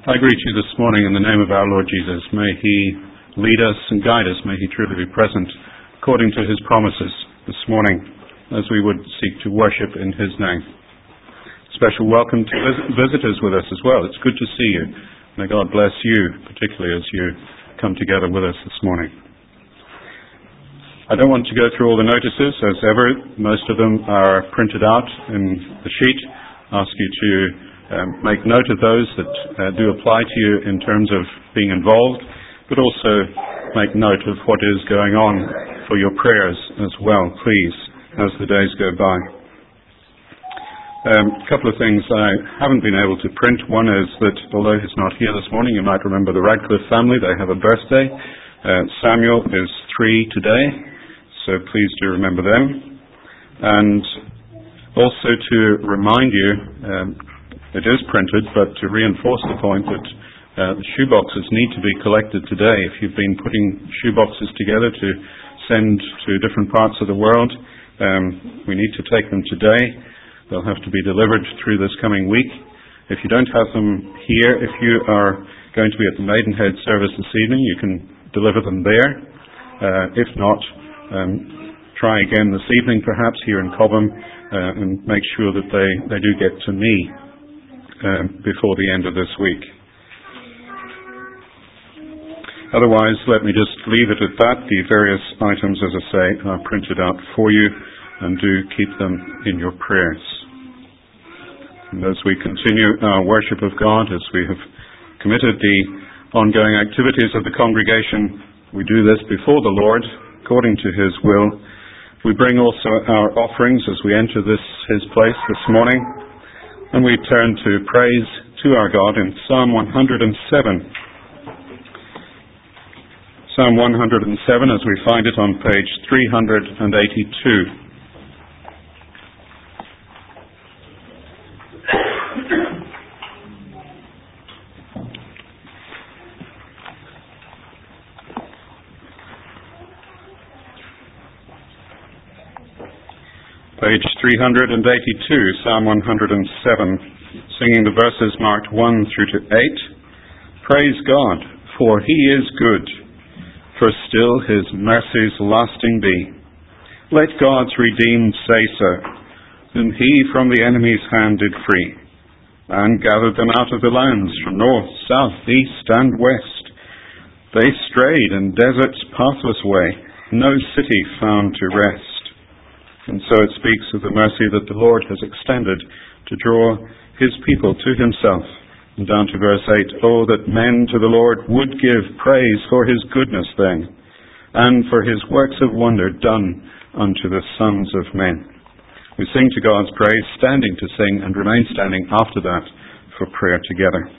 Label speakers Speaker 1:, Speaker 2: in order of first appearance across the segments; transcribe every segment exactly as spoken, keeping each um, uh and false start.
Speaker 1: I greet you this morning in the name of our Lord Jesus. May He lead us and guide us. May He truly be present according to His promises this morning as we would seek to worship in His name. Special welcome to vis- visitors with us as well. It's good to see you. May God bless you, particularly as you come together with us this morning. I don't want to go through all the notices. As ever, most of them are printed out in the sheet. I ask you to Um, make note of those that uh, do apply to you in terms of being involved, but also make note of what is going on for your prayers as well, please, as the days go by. Um, a couple of things I haven't been able to print. One is that although he's not here this morning, you might remember the Radcliffe family. They have a birthday. Uh, Samuel is three today, so please do remember them. And also to remind you, um, it is printed, but to reinforce the point that uh, the shoeboxes need to be collected today. If you've been putting shoeboxes together to send to different parts of the world, um, we need to take them today. They'll have to be delivered through this coming week. If you don't have them here, if you are going to be at the Maidenhead service this evening, you can deliver them there. Uh, if not, um, try again this evening perhaps here in Cobham uh, and make sure that they, they do get to me Um, before the end of this week. Otherwise, let me just leave it at that. The various items, as I say, are printed out for you, and do keep them in your prayers. And as we continue our worship of God, as we have committed the ongoing activities of the congregation, we do this before the Lord, according to His will. We bring also our offerings as we enter this His place this morning. And we turn to praise to our God in Psalm one hundred seven. Psalm one hundred seven, as we find it on page three hundred eighty-two. Page three hundred eighty-two, Psalm one hundred seven, singing the verses marked one through to eight. Praise God, for He is good, for still His mercies lasting be. Let God's redeemed say so, whom He from the enemy's hand did free, and gathered them out of the lands from north, south, east, and west. They strayed in desert's pathless way, no city found to rest. And so it speaks of the mercy that the Lord has extended to draw His people to Himself. And down to verse eight, oh, that men to the Lord would give praise for His goodness then, and for His works of wonder done unto the sons of men. We sing to God's praise, standing to sing, and remain standing after that for prayer together.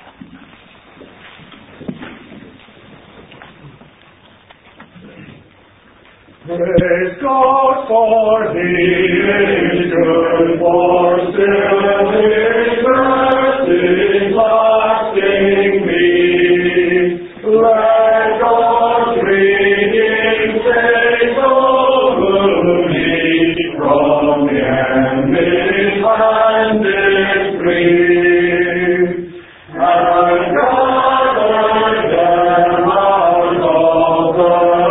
Speaker 2: Praise God, for He is good, for still His mercy lasting be. Let God's redeemed say so, whom He from the enemy's hand did free, and gathered them out of the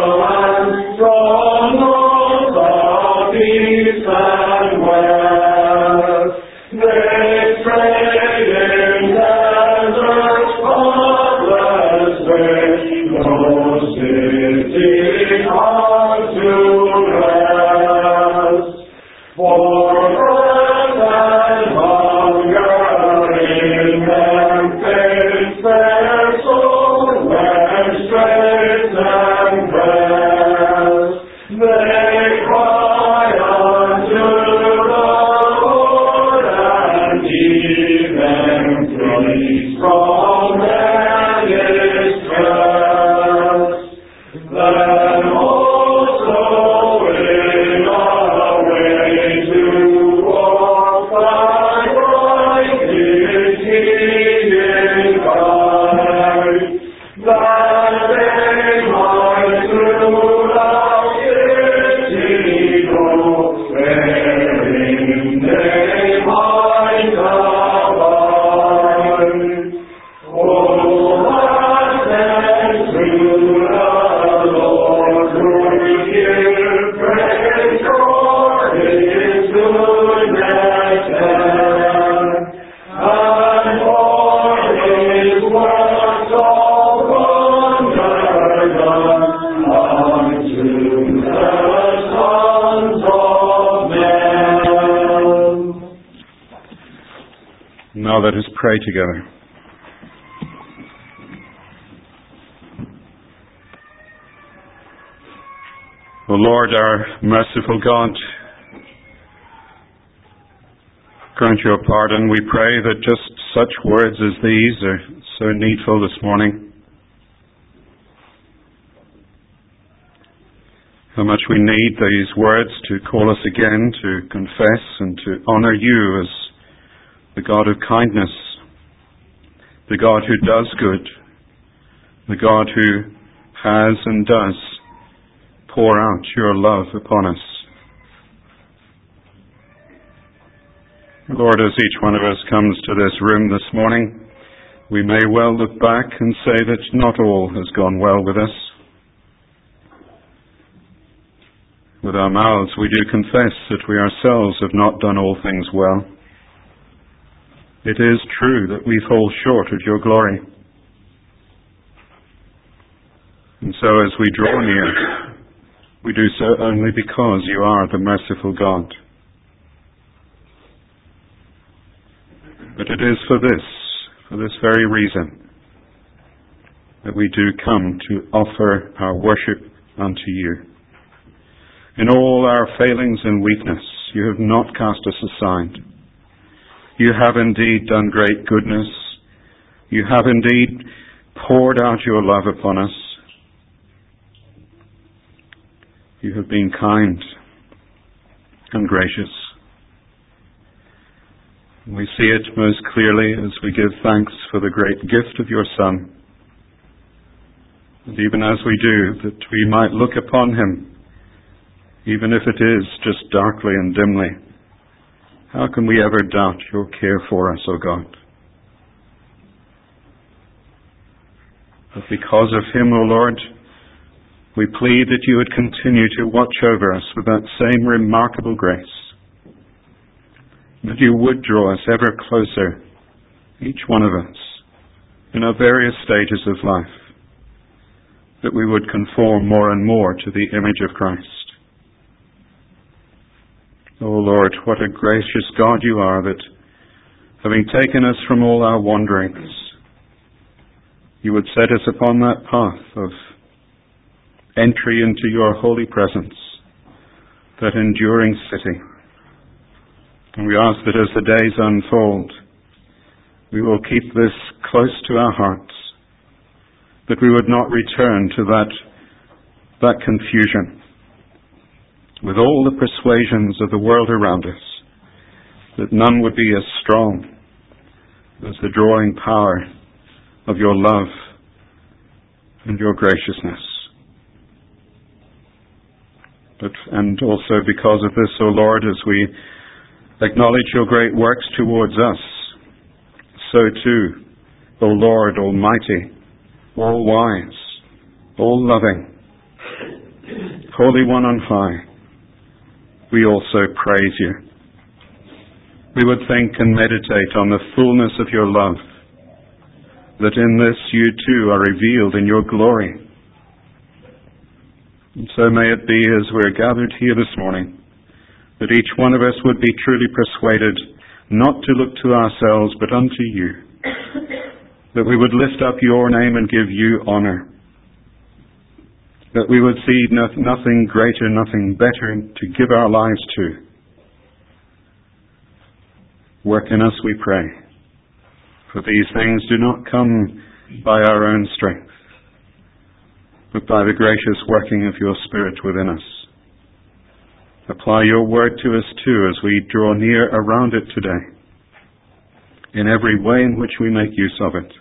Speaker 1: pray together. O Lord, our merciful God, grant your pardon. We pray that just such words as these are so needful this morning. How much we need these words to call us again to confess and to honour you as the God of kindness, the God who does good, the God who has and does pour out your love upon us. Lord, as each one of us comes to this room this morning, we may well look back and say that not all has gone well with us. With our mouths we do confess that we ourselves have not done all things well. It is true that we fall short of your glory. And so as we draw near, we do so only because you are the merciful God. But it is for this, for this very reason, that we do come to offer our worship unto you. In all our failings and weakness, you have not cast us aside. You have indeed done great goodness. You have indeed poured out your love upon us. You have been kind and gracious. We see it most clearly as we give thanks for the great gift of your Son. And even as we do, that we might look upon him, even if it is just darkly and dimly. How can we ever doubt your care for us, O God? But because of him, O Lord, we plead that you would continue to watch over us with that same remarkable grace. That you would draw us ever closer, each one of us, in our various stages of life. That we would conform more and more to the image of Christ. O Lord, what a gracious God you are that, having taken us from all our wanderings, you would set us upon that path of entry into your holy presence, that enduring city. And we ask that as the days unfold, we will keep this close to our hearts, that we would not return to that, that confusion, with all the persuasions of the world around us, that none would be as strong as the drawing power of your love and your graciousness. But, and also because of this, O Lord, as we acknowledge your great works towards us, so too, O Lord Almighty, all-wise, all-loving, Holy One on high, we also praise you. We would think and meditate on the fullness of your love, that in this you too are revealed in your glory. And so may it be as we're gathered here this morning, that each one of us would be truly persuaded not to look to ourselves but unto you, that we would lift up your name and give you honour, that we would see no, nothing greater, nothing better to give our lives to. Work in us, we pray, for these things do not come by our own strength, but by the gracious working of your Spirit within us. Apply your word to us too as we draw near around it today, in every way in which we make use of it,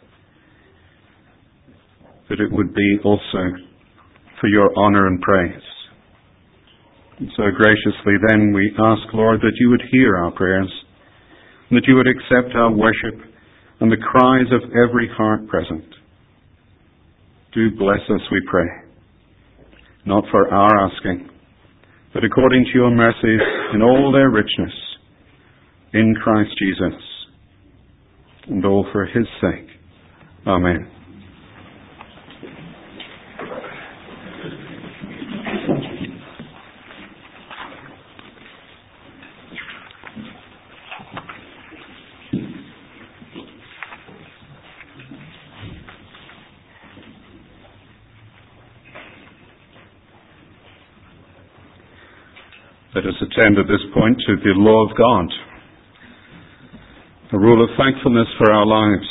Speaker 1: that it would be also for your honour and praise. And so graciously then we ask, Lord, that you would hear our prayers, and that you would accept our worship and the cries of every heart present. Do bless us, we pray, not for our asking, but according to your mercies in all their richness, in Christ Jesus, and all for his sake. Amen. Let us attend at this point to the law of God, a rule of thankfulness for our lives.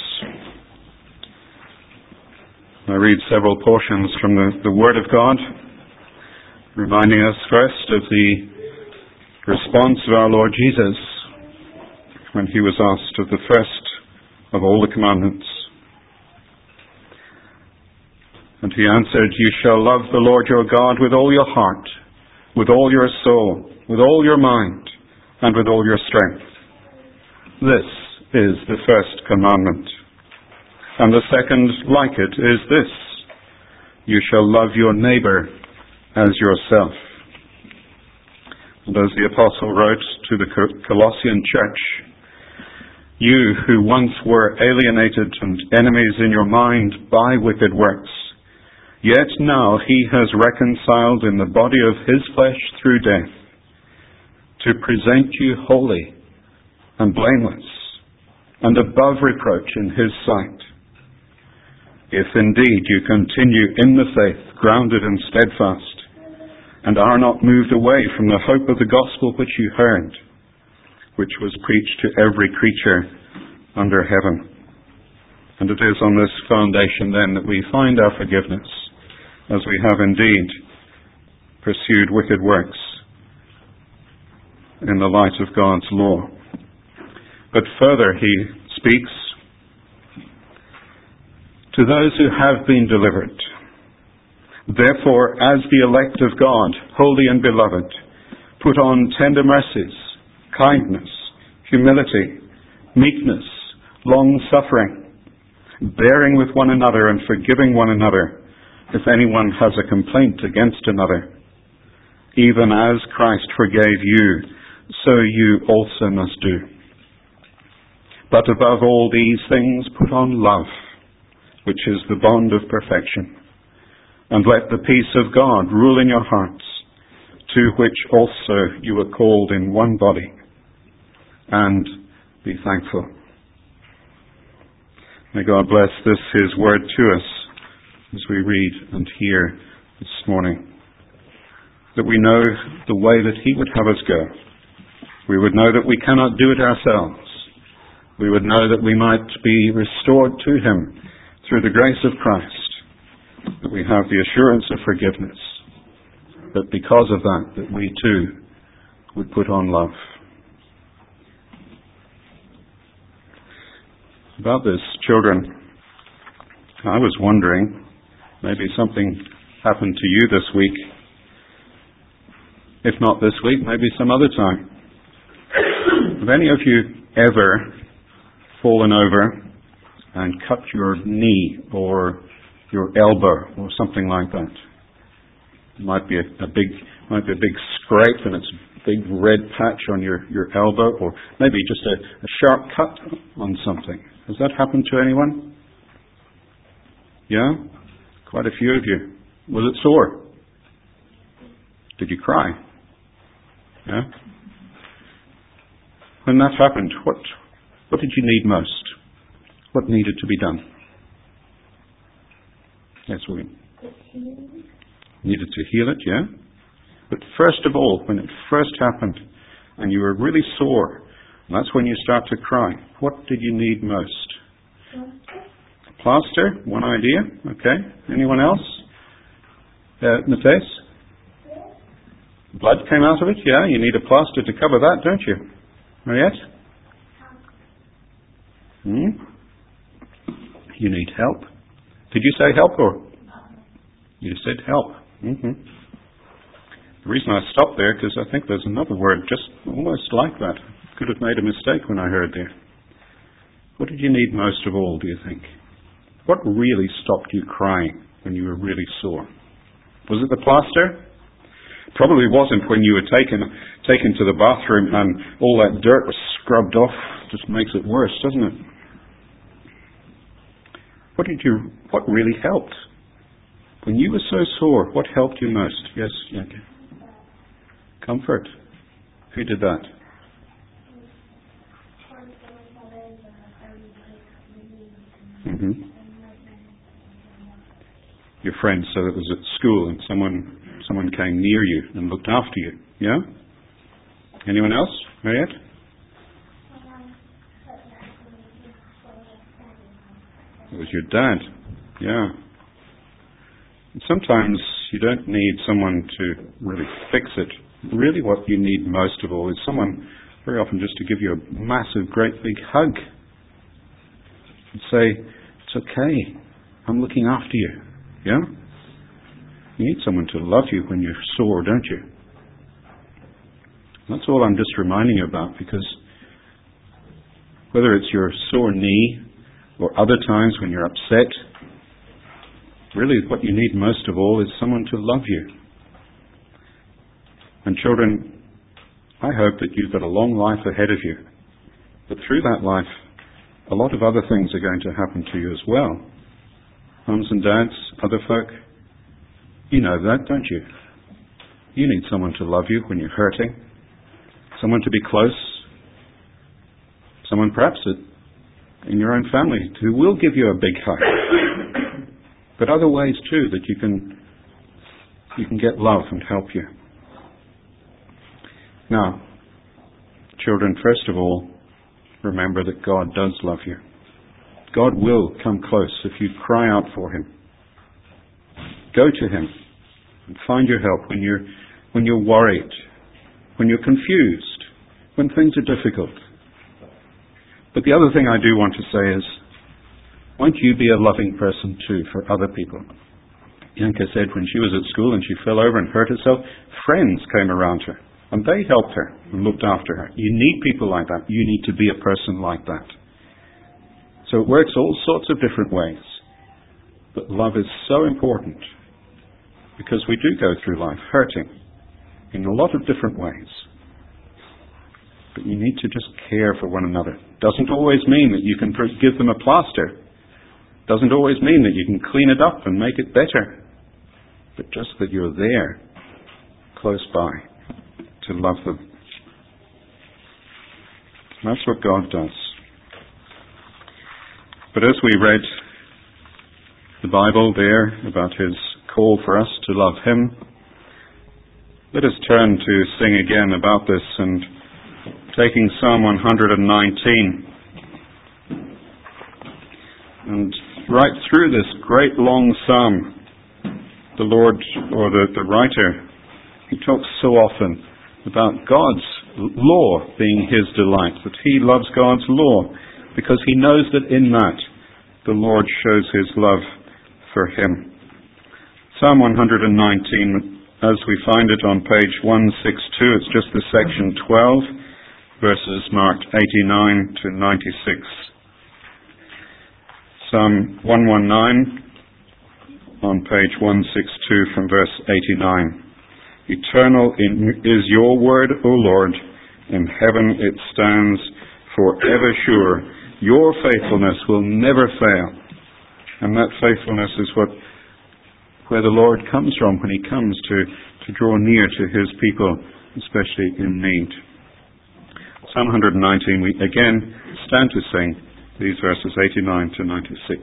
Speaker 1: I read several portions from the, the Word of God, reminding us first of the response of our Lord Jesus when he was asked of the first of all the commandments. And he answered, "You shall love the Lord your God with all your heart, with all your soul, with all your mind, and with all your strength. This is the first commandment. And the second like it is this: you shall love your neighbor as yourself." And as the apostle wrote to the Colossian church, "You who once were alienated and enemies in your mind by wicked works, yet now he has reconciled in the body of his flesh through death, to present you holy and blameless and above reproach in his sight. If indeed you continue in the faith, grounded and steadfast, and are not moved away from the hope of the gospel which you heard, which was preached to every creature under heaven." And it is on this foundation then that we find our forgiveness, as we have indeed pursued wicked works in the light of God's law. But further he speaks to those who have been delivered. "Therefore, as the elect of God, holy and beloved, put on tender mercies, kindness, humility, meekness, long-suffering, bearing with one another and forgiving one another, if anyone has a complaint against another. Even as Christ forgave you, so you also must do. But above all these things, put on love, which is the bond of perfection. And let the peace of God rule in your hearts, to which also you were called in one body. And be thankful." May God bless this, his word to us, as we read and hear this morning. That we know the way that he would have us go. We would know that we cannot do it ourselves. We would know that we might be restored to him through the grace of Christ. That we have the assurance of forgiveness. But because of that, that we too would put on love. About this, children, I was wondering, maybe something happened to you this week. If not this week, maybe some other time. Have any of you ever fallen over and cut your knee or your elbow or something like that? It might be a, a big, might be a big scrape and it's a big red patch on your, your elbow, or maybe just a, a sharp cut on something. Has that happened to anyone? Yeah? Quite a few of you. Was it sore? Did you cry? Yeah? When that happened, what what did you need most? What needed to be done? Yes, William. Needed to heal it, yeah? But first of all, when it first happened and you were really sore, and that's when you start to cry, what did you need most? Plaster. Plaster? One idea. Okay. Anyone else? Uh, Matthias? Blood came out of it? Yeah, you need a plaster to cover that, don't you? Mariette? Hmm? You need help. Did you say help or? You said help. Mm-hmm. The reason I stopped there, because I think there's another word just almost like that. Could have made a mistake when I heard there. What did you need most of all, do you think? What really stopped you crying when you were really sore? Was it the plaster? Probably wasn't when you were taken taken to the bathroom and all that dirt was scrubbed off. Just makes it worse, doesn't it? What did you? What really helped? When you were so sore, what helped you most? Yes, Yankee. Comfort. Who did that? Mm-hmm. Your friend, so it was at school and someone someone came near you and looked after you. Yeah? Anyone else? Mariette? It was your dad. Yeah. And sometimes you don't need someone to really fix it. Really what you need most of all is someone very often just to give you a massive, great big hug. And say, it's okay. I'm looking after you. Yeah? You need someone to love you when you're sore, don't you? That's all I'm just reminding you about, because whether it's your sore knee or other times when you're upset, really what you need most of all is someone to love you. And children, I hope that you've got a long life ahead of you. But through that life, a lot of other things are going to happen to you as well. Mums and dads, other folk, you know that, don't you? You need someone to love you when you're hurting. Someone to be close. Someone perhaps in your own family who will give you a big hug. But other ways too that you can you can get love and help you. Now, children, first of all, remember that God does love you. God will come close if you cry out for Him. Go to Him and find your help when you're when you're worried, when you're confused, when things are difficult. But the other thing I do want to say is, won't you be a loving person too for other people? Yanka said when she was at school and she fell over and hurt herself, friends came around her and they helped her and looked after her. You need people like that. You need to be a person like that. So it works all sorts of different ways. But love is so important because we do go through life hurting in a lot of different ways. But you need to just care for one another. Doesn't always mean that you can give them a plaster. Doesn't always mean that you can clean it up and make it better. But just that you're there, close by, to love them. And that's what God does. But as we read the Bible there about His call for us to love Him, let us turn to sing again about this, and taking Psalm one hundred nineteen. And right through this great long psalm, the Lord, or the, the writer, he talks so often about God's law being His delight, that He loves God's law, because He knows that in that the Lord shows His love for Him. Psalm one hundred nineteen, as we find it on page one sixty-two, it's just the section twelve, verses marked eighty-nine to ninety-six. Psalm one nineteen on page one sixty-two from verse eighty-nine. Eternal is your word, O Lord. In heaven it stands forever sure. Your faithfulness will never fail. And that faithfulness is what where the Lord comes from when He comes to, to draw near to His people, especially in need. Psalm one nineteen, we again stand to sing these verses eighty-nine to ninety-six.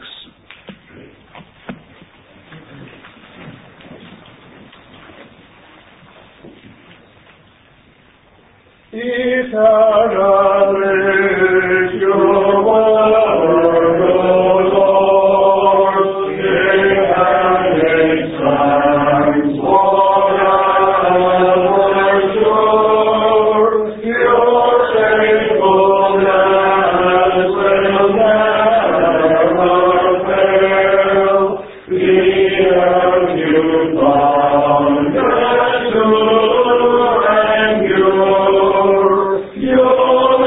Speaker 2: Eternal is your word, O Lord, in heaven it stands forever sure. Your faithfulness will never fail. The earth you found is true and pure. Your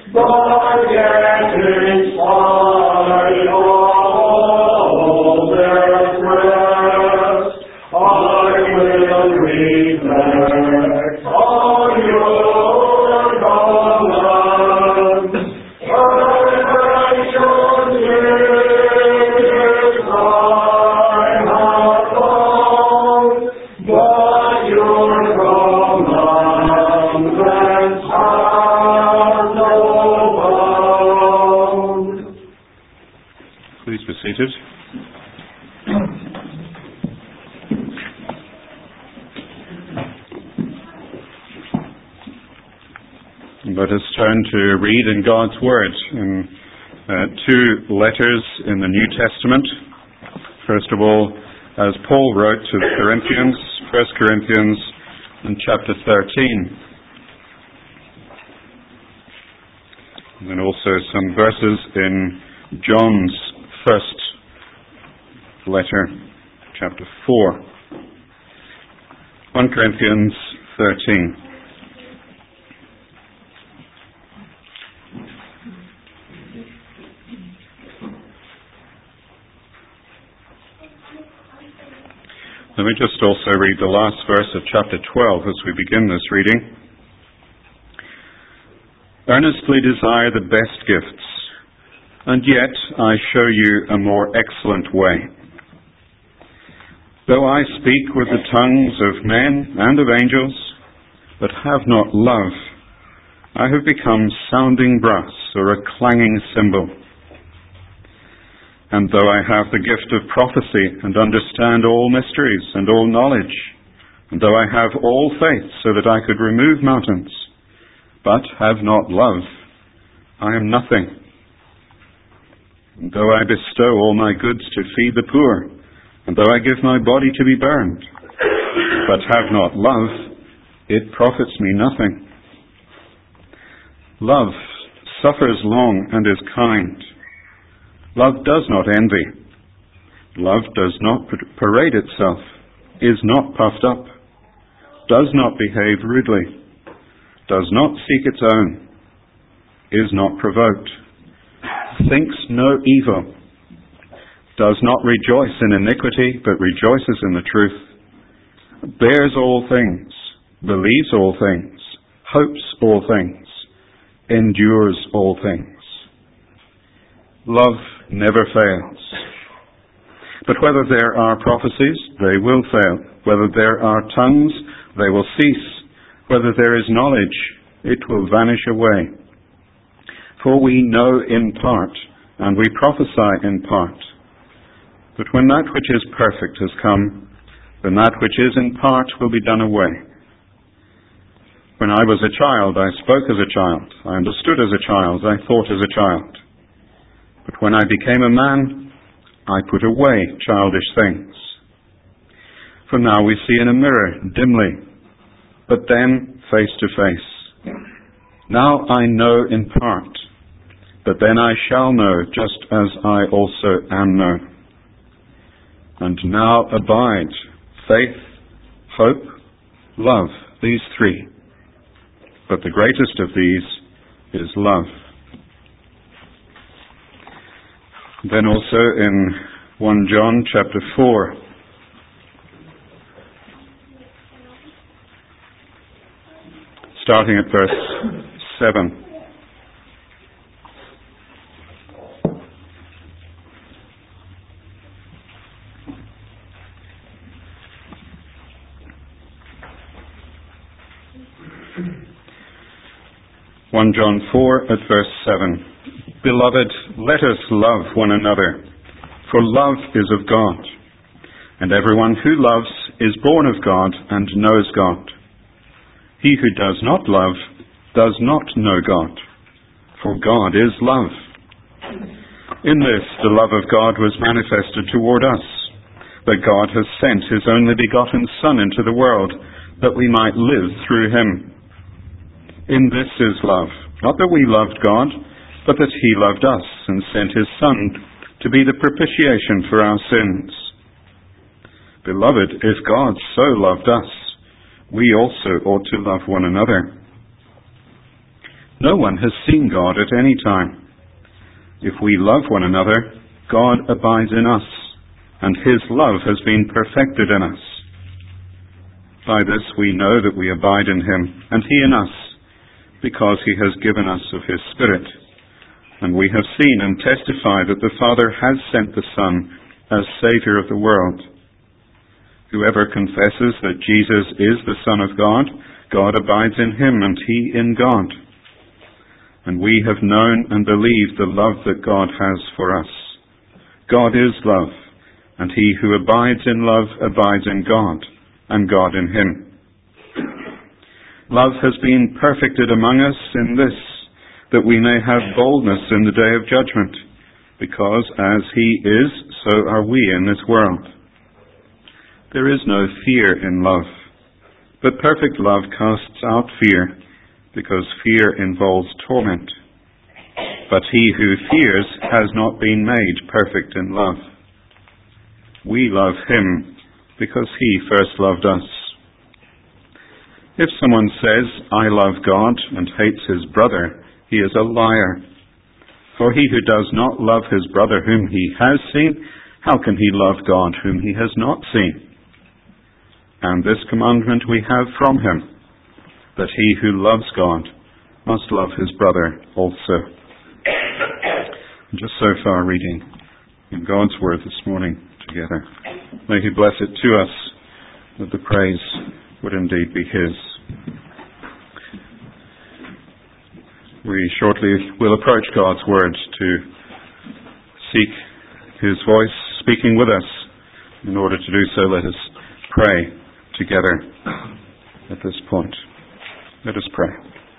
Speaker 2: but yet in spite of all their threats, I will reflect on your command, and I shall live if I have found, but your commandments have no bound.
Speaker 1: Please be seated. Let us turn to read in God's Word in uh, two letters in the New Testament. First of all, as Paul wrote to the Corinthians, First Corinthians in chapter thirteen. And then also some verses in John's first letter, chapter four. First Corinthians thirteen. Let me just also read the last verse of chapter twelve as we begin this reading. Earnestly desire the best gifts, and yet I show you a more excellent way. Though I speak with the tongues of men and of angels, but have not love, I have become sounding brass or a clanging cymbal. And though I have the gift of prophecy and understand all mysteries and all knowledge, and though I have all faith so that I could remove mountains, but have not love, I am nothing. And though I bestow all my goods to feed the poor, and though I give my body to be burned, but have not love, it profits me nothing. Love suffers long and is kind. Love does not envy. Love does not parade itself, is not puffed up, does not behave rudely, does not seek its own, is not provoked, thinks no evil, does not rejoice in iniquity, but rejoices in the truth, bears all things, believes all things, hopes all things, endures all things. Love never fails. But whether there are prophecies, they will fail. Whether there are tongues, they will cease. Whether there is knowledge, it will vanish away. For we know in part, and we prophesy in part. But when that which is perfect has come, then that which is in part will be done away. When I was a child, I spoke as a child. I understood as a child. I thought as a child. But when I became a man, I put away childish things. For now we see in a mirror, dimly, but then face to face. Now I know in part, but then I shall know just as I also am known. And now abide faith, hope, love, these three. But the greatest of these is love. Then also in First John chapter four, starting at verse seven. First John four at verse seven. Beloved, let us love one another, for love is of God. And everyone who loves is born of God and knows God. He who does not love does not know God, for God is love. In this the love of God was manifested toward us, that God has sent his only begotten Son into the world, that we might live through him. In this is love, not that we loved God, but that he loved us and sent his Son to be the propitiation for our sins. Beloved, if God so loved us, we also ought to love one another. No one has seen God at any time. If we love one another, God abides in us, and his love has been perfected in us. By this we know that we abide in him, and he in us, because he has given us of his Spirit. And we have seen and testify that the Father has sent the Son as Saviour of the world. Whoever confesses that Jesus is the Son of God, God abides in him, and he in God. And we have known and believed the love that God has for us. God is love, and he who abides in love abides in God, and God in him. Love has been perfected among us in this, that we may have boldness in the day of judgment, because as he is, so are we in this world. There is no fear in love, but perfect love casts out fear, because fear involves torment. But he who fears has not been made perfect in love. We love him because he first loved us. If someone says, I love God, and hates his brother, he is a liar. For he who does not love his brother whom he has seen, how can he love God whom he has not seen? And this commandment we have from him, that he who loves God must love his brother also. Just so far reading in God's word this morning together. May he bless it to us, that the praise would indeed be his. We shortly will approach God's word to seek his voice speaking with us. In order to do so, let us pray together at this point. Let us pray.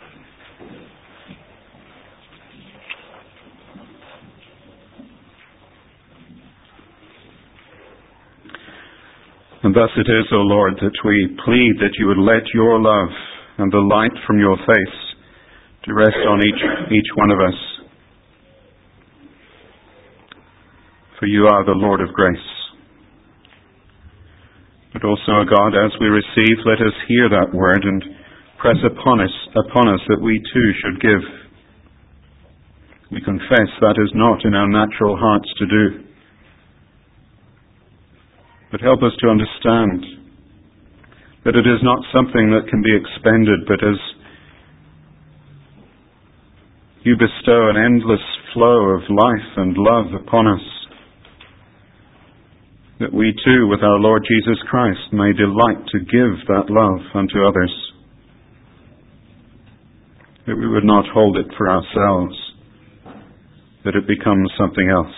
Speaker 1: And thus it is, O Lord, that we plead that you would let your love and the light from your face to rest on each, each one of us. For you are the Lord of grace. But also, O God, as we receive, let us hear that word and press upon us, upon us that we too should give. We confess that is not in our natural hearts to do. But help us to understand that it is not something that can be expended, but as you bestow an endless flow of life and love upon us, that we too, with our Lord Jesus Christ, may delight to give that love unto others, that we would not hold it for ourselves, that it becomes something else.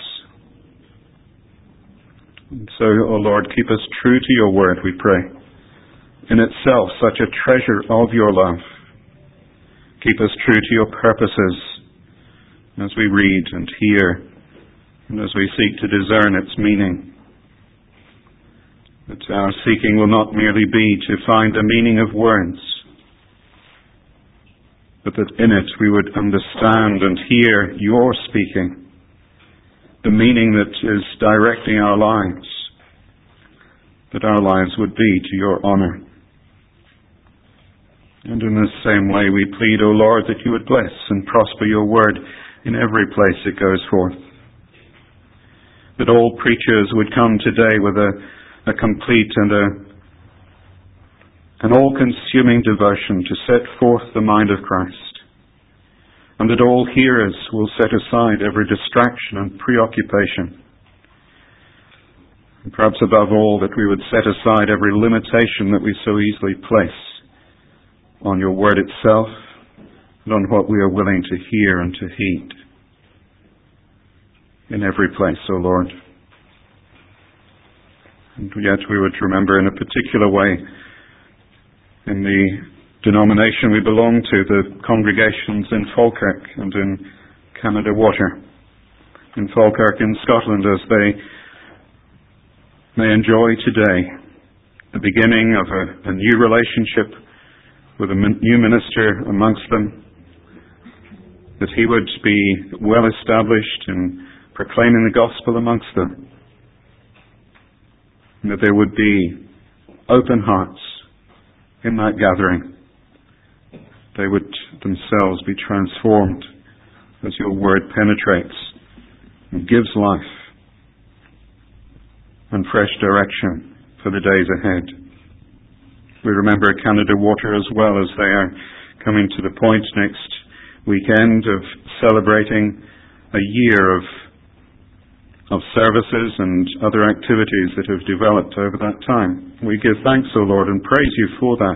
Speaker 1: And so, O Lord, keep us true to your word, we pray. In itself, such a treasure of your love. Keep us true to your purposes as we read and hear, and as we seek to discern its meaning. That our seeking will not merely be to find the meaning of words, but that in it we would understand and hear your speaking, the meaning that is directing our lives, that our lives would be to your honour. And in the same way we plead, O Lord, that you would bless and prosper your word in every place it goes forth. That all preachers would come today with a, a complete and a, an all-consuming devotion to set forth the mind of Christ. And that all hearers will set aside every distraction and preoccupation. And perhaps above all, that we would set aside every limitation that we so easily place on your word itself and on what we are willing to hear and to heed. In every place, O Lord. And yet we would remember in a particular way, in the denomination we belong to, the congregations in Falkirk and in Canada Water. In Falkirk in Scotland, as they may enjoy today the beginning of a, a new relationship with a min- new minister amongst them, that he would be well established in proclaiming the gospel amongst them, and that there would be open hearts in that gathering, they would themselves be transformed as your word penetrates and gives life and fresh direction for the days ahead. We remember Canada Water as well, as they are coming to the point next weekend of celebrating a year of of services and other activities that have developed over that time. We give thanks, O Lord, and praise you for that.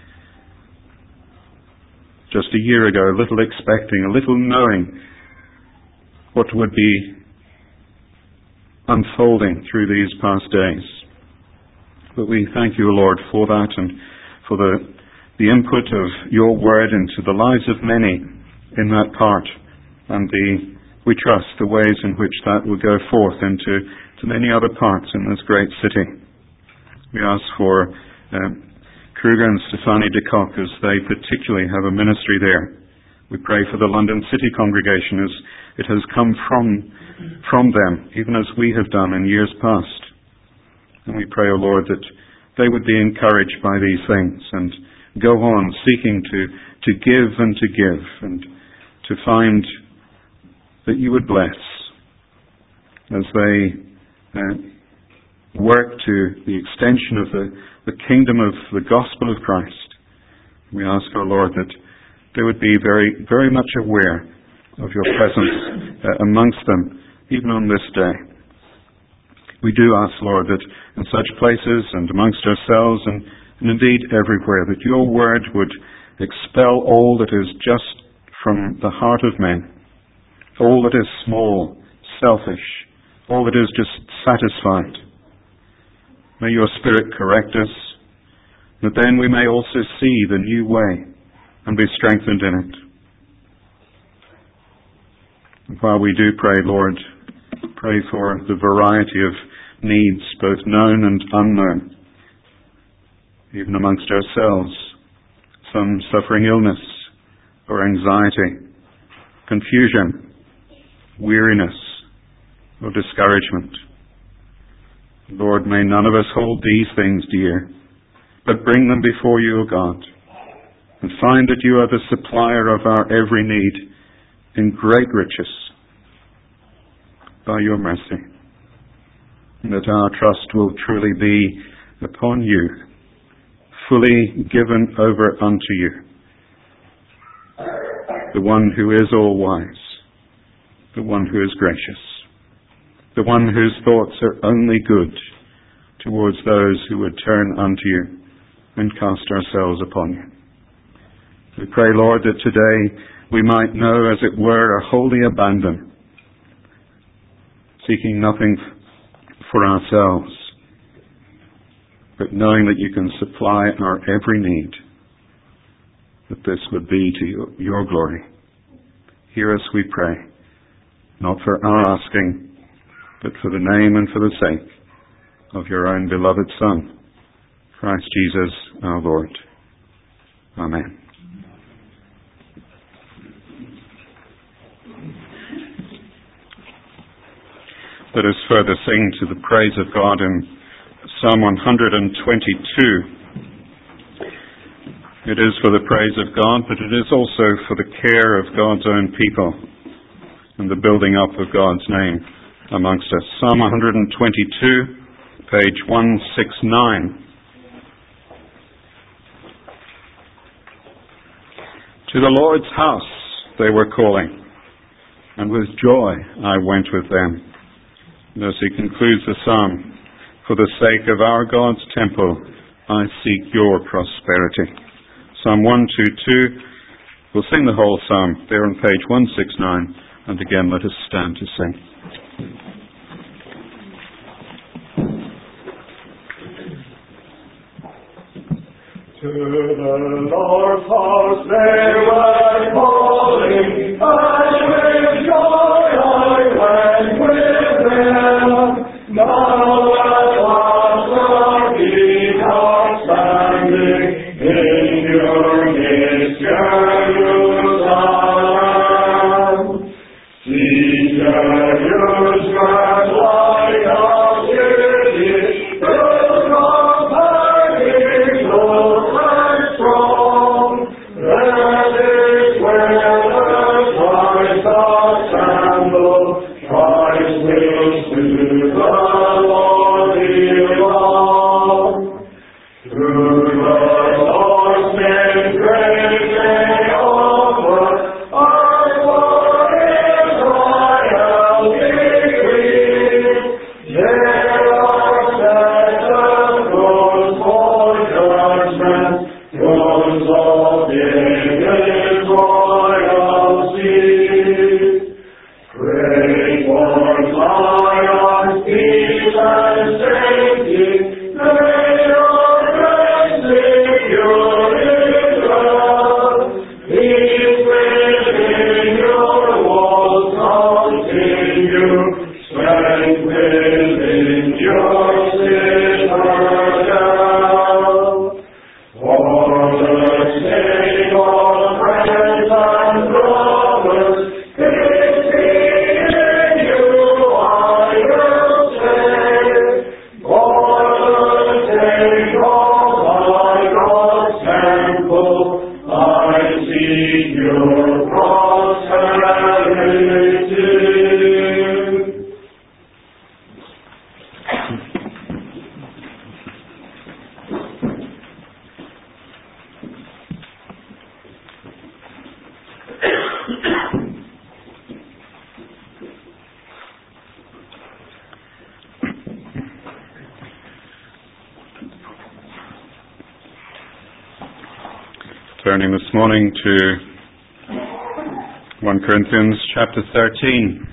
Speaker 1: Just a year ago, a little expecting, a little knowing what would be unfolding through these past days. But we thank you, Lord, for that and for the, the input of your word into the lives of many in that part, and the we trust the ways in which that will go forth into to many other parts in this great city. We ask for um, Kruger and Stefani de Kock, as they particularly have a ministry there. We pray for the London City congregation, as it has come from, from them, even as we have done in years past. And we pray, O Lord, that they would be encouraged by these things and go on seeking to, to give and to give and to find that you would bless as they uh, work to the extension of the, the kingdom of the gospel of Christ. We ask, our Lord, that they would be very, very much aware of your presence uh, amongst them, even on this day. We do ask, Lord, that in such places and amongst ourselves and, and indeed everywhere, that your word would expel all that is just from the heart of men, all that is small, selfish, all that is just satisfied. May your Spirit correct us, that then we may also see the new way and be strengthened in it. And while we do pray, Lord, pray for the variety of needs, both known and unknown, even amongst ourselves, some suffering illness or anxiety, confusion, weariness, or discouragement. Lord, may none of us hold these things dear, but bring them before you, O God, and find that you are the supplier of our every need in great riches by your mercy, and that our trust will truly be upon you, fully given over unto you, the one who is all-wise, the one who is gracious, the one whose thoughts are only good towards those who would turn unto you and cast ourselves upon you. We pray, Lord, that today we might know, as it were, a holy abandon, seeking nothing for ourselves, but knowing that you can supply our every need, that this would be to your, your glory. Hear us, we pray, not for our asking, but for the name and for the sake of your own beloved Son, Christ Jesus our Lord. Amen. Let us further sing to the praise of God in Psalm one hundred twenty-two. It is for the praise of God, but it is also for the care of God's own people and the building up of God's name amongst us. Psalm one hundred twenty-two, page one sixty-nine. To the Lord's house they were calling, and with joy I went with them. And as he concludes the psalm, for the sake of our God's temple, I seek your prosperity. Psalm one twenty-two, we'll sing the whole psalm there on page one sixty-nine, and again let us stand to sing.
Speaker 2: To the Lord's house they were calling, and with joy I went with them. Now at last our feet are standing in your midst, Jerusalem. See Jerusalem like a city, built on paving, close and strong. There
Speaker 1: Turning this morning to First Corinthians chapter thirteen.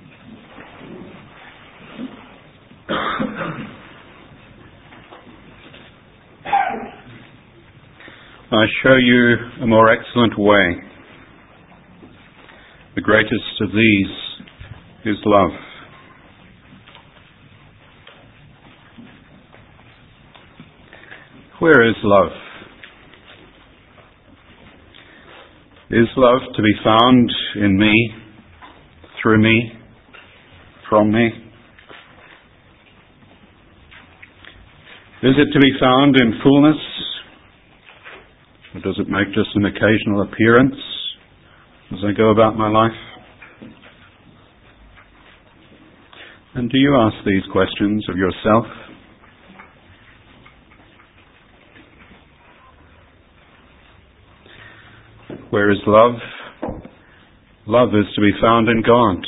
Speaker 1: I show you a more excellent way. The greatest of these is love. Where is love? Is love to be found in me, through me, from me? Is it to be found in fullness? Or does it make just an occasional appearance as I go about my life? And do you ask these questions of yourself? Where is love? Love is to be found in God.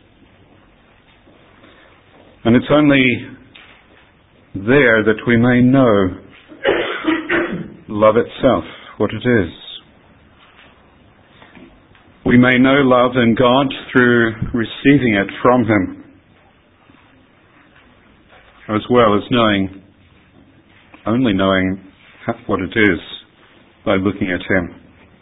Speaker 1: And it's only there that we may know love itself, what it is. We may know love in God through receiving it from Him, as well as knowing, only knowing what it is by looking at Him.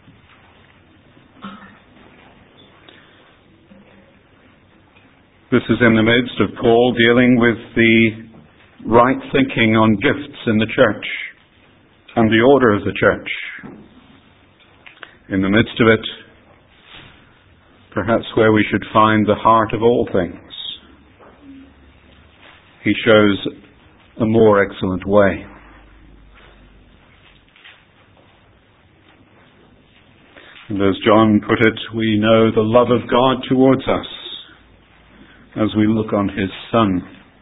Speaker 1: This is in the midst of Paul dealing with the right thinking on gifts in the church and the order of the church. In the midst of it, perhaps where we should find the heart of all things, he shows a more excellent way. And as John put it, we know the love of God towards us as we look on His Son.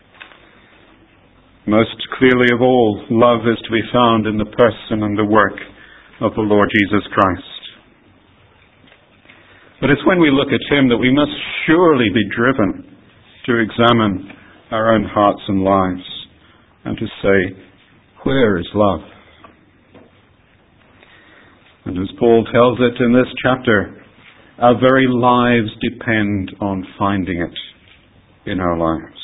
Speaker 1: Most clearly of all, love is to be found in the person and the work of the Lord Jesus Christ. But it's when we look at Him that we must surely be driven to examine our own hearts and lives and to say, where is love? And as Paul tells it in this chapter, our very lives depend on finding it in our lives.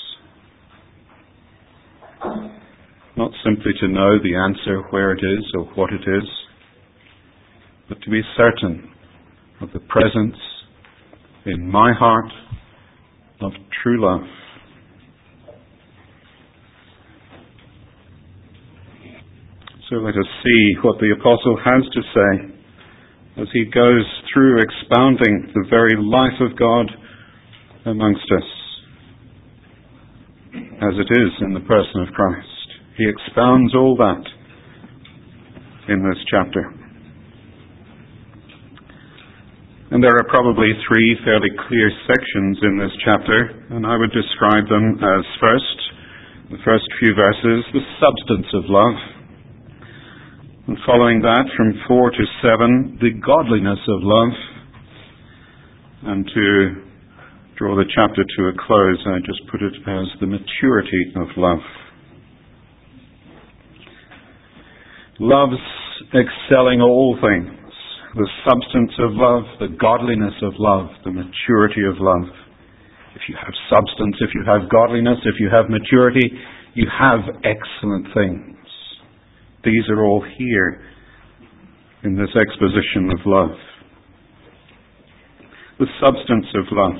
Speaker 1: Not simply to know the answer where it is or what it is, but to be certain of the presence in my heart of true love. So let us see what the Apostle has to say as he goes through expounding the very life of God amongst us, as it is in the person of Christ. He expounds all that in this chapter. And there are probably three fairly clear sections in this chapter, and I would describe them as first, the first few verses, the substance of love. And following that, from four to seven, the godliness of love. And to draw the chapter to a close, I just put it as the maturity of love. Love's excelling all things. The substance of love, the godliness of love, the maturity of love. If you have substance, if you have godliness, if you have maturity, you have excellent things. These are all here in this exposition of love. The substance of love.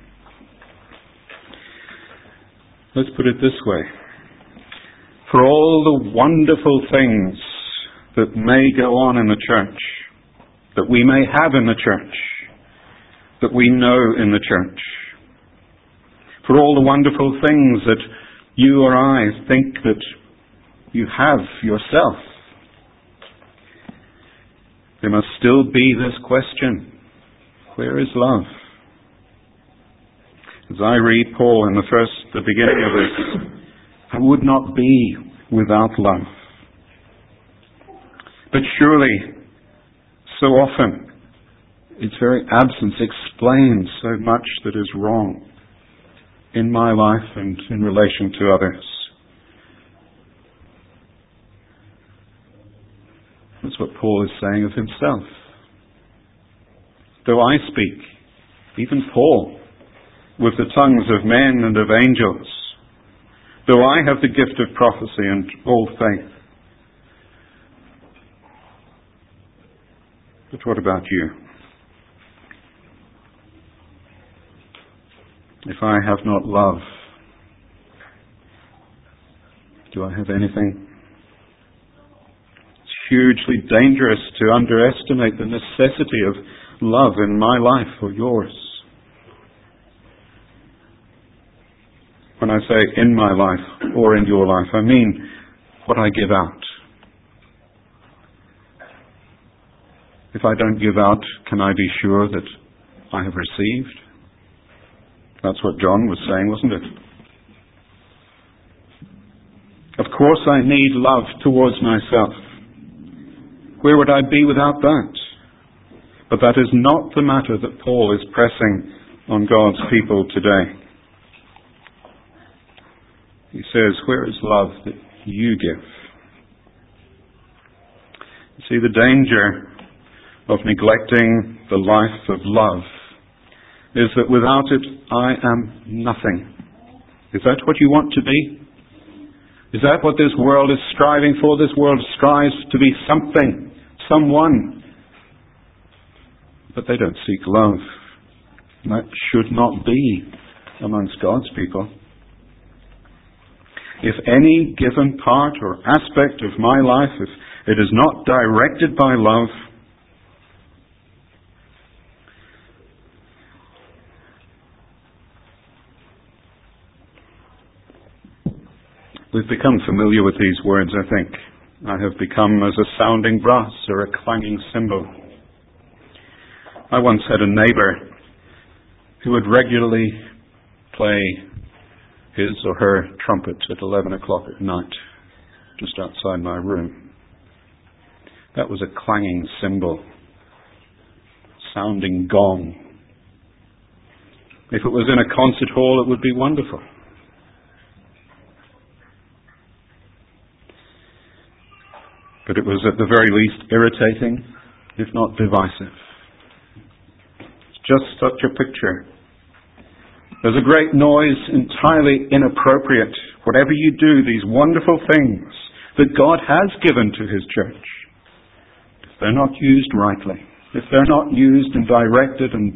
Speaker 1: Let's put it this way. For all the wonderful things that may go on in the church, that we may have in the church, that we know in the church, for all the wonderful things that you or I think that you have yourself, there must still be this question, where is love? As I read Paul in the first, the beginning of this, I would not be without love. But surely, so often, its very absence explains so much that is wrong in my life and in relation to others. Let's That's what Paul is saying of himself. Though I speak, even Paul, with the tongues of men and of angels, though I have the gift of prophecy and all faith, but what about you? If I have not love, do I have anything? It's hugely dangerous to underestimate the necessity of love in my life or yours. When I say in my life or in your life, I mean what I give out. If I don't give out, can I be sure that I have received? That's what John was saying, wasn't it? Of course I need love towards myself. Where would I be without that? But that is not the matter that Paul is pressing on God's people today. He says, where is love that you give? You see, the danger of neglecting the life of love is that without it, I am nothing. Is that what you want to be? Is that what this world is striving for? This world strives to be something, someone. But they don't seek love. That should not be amongst God's people. If any given part or aspect of my life, if it is not directed by love, we've become familiar with these words, I think. I have become as a sounding brass or a clanging cymbal. I once had a neighbour who would regularly play his or her trumpet at eleven o'clock at night, just outside my room. That was a clanging cymbal, sounding gong. If it was in a concert hall, it would be wonderful. But it was at the very least irritating, if not divisive. It's just such a picture. There's a great noise, entirely inappropriate. Whatever you do, these wonderful things that God has given to His church, if they're not used rightly, if they're not used and directed and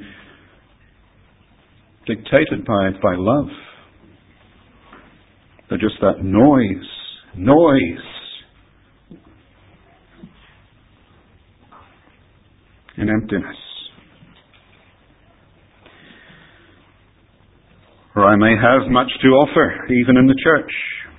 Speaker 1: dictated by, by love, they're just that noise, noise. In emptiness. Or I may have much to offer, even in the church.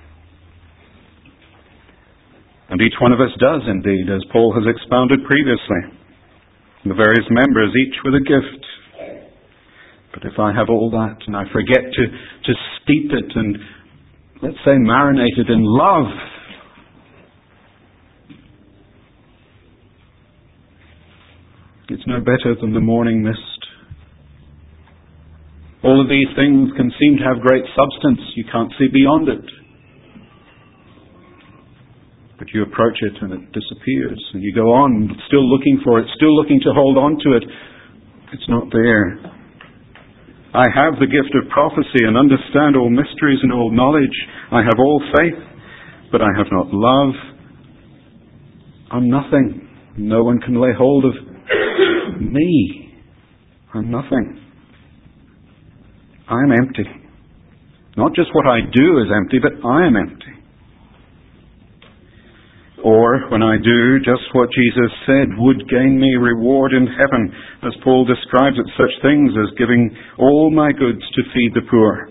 Speaker 1: And each one of us does indeed, as Paul has expounded previously. The various members, each with a gift. But if I have all that and I forget to, to steep it and, let's say, marinate it in love, it's no better than the morning mist. All of these things can seem to have great substance. You can't see beyond it. But you approach it and it disappears. And you go on, still looking for it, still looking to hold on to it. It's not there. I have the gift of prophecy and understand all mysteries and all knowledge. I have all faith, but I have not love. I'm nothing. No one can lay hold of me. I'm nothing. I'm empty. Not just what I do is empty, but I am empty. Or when I do just what Jesus said would gain me reward in heaven, as Paul describes it, such things as giving all my goods to feed the poor.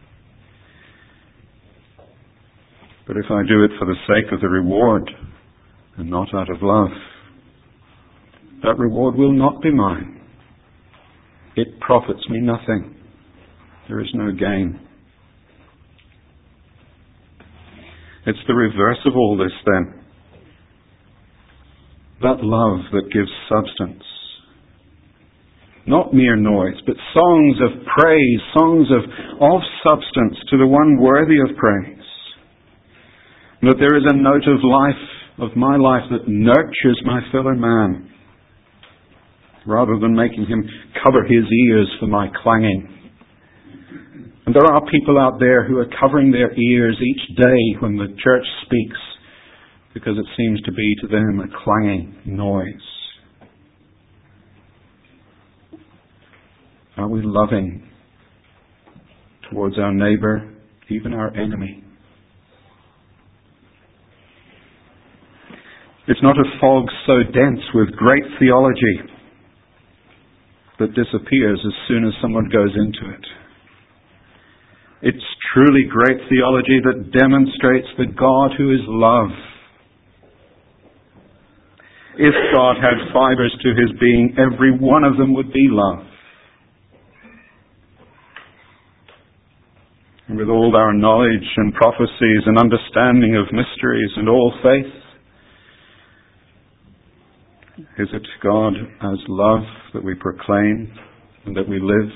Speaker 1: But if I do it for the sake of the reward and not out of love, that reward will not be mine. It profits me nothing. There is no gain. It's the reverse of all this then. That love that gives substance. Not mere noise, but songs of praise, songs of, of substance to the one worthy of praise. And that there is a note of life of my life that nurtures my fellow man, rather than making him cover his ears for my clanging. And there are people out there who are covering their ears each day when the church speaks, because it seems to be to them a clanging noise. Are we loving towards our neighbour, even our enemy? It's not a fog so dense with great theology that disappears as soon as someone goes into it. It's truly great theology that demonstrates the God who is love. If God had fibers to his being, every one of them would be love. And with all our knowledge and prophecies and understanding of mysteries and all faith, is it God as love that we proclaim and that we live?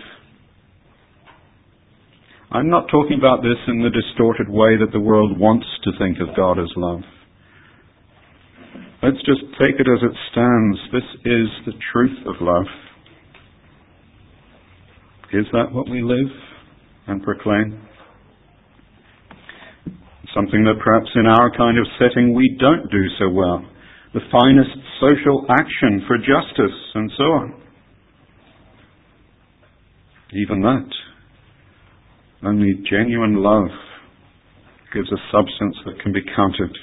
Speaker 1: I'm not talking about this in the distorted way that the world wants to think of God as love. Let's just take it as it stands. This is the truth of love. Is that what we live and proclaim? Something that perhaps in our kind of setting we don't do so well. The finest social action for justice and so on. Even that. Only genuine love gives a substance that can be counted.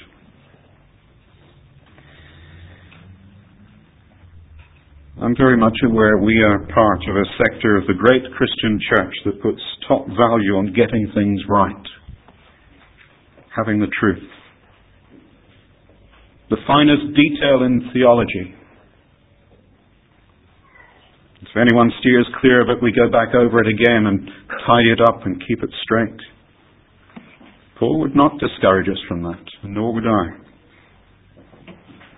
Speaker 1: I'm very much aware we are part of a sector of the great Christian church that puts top value on getting things right. Having the truth. The finest detail in theology. If anyone steers clear of it, we go back over it again and tidy it up and keep it straight. Paul would not discourage us from that, nor would I.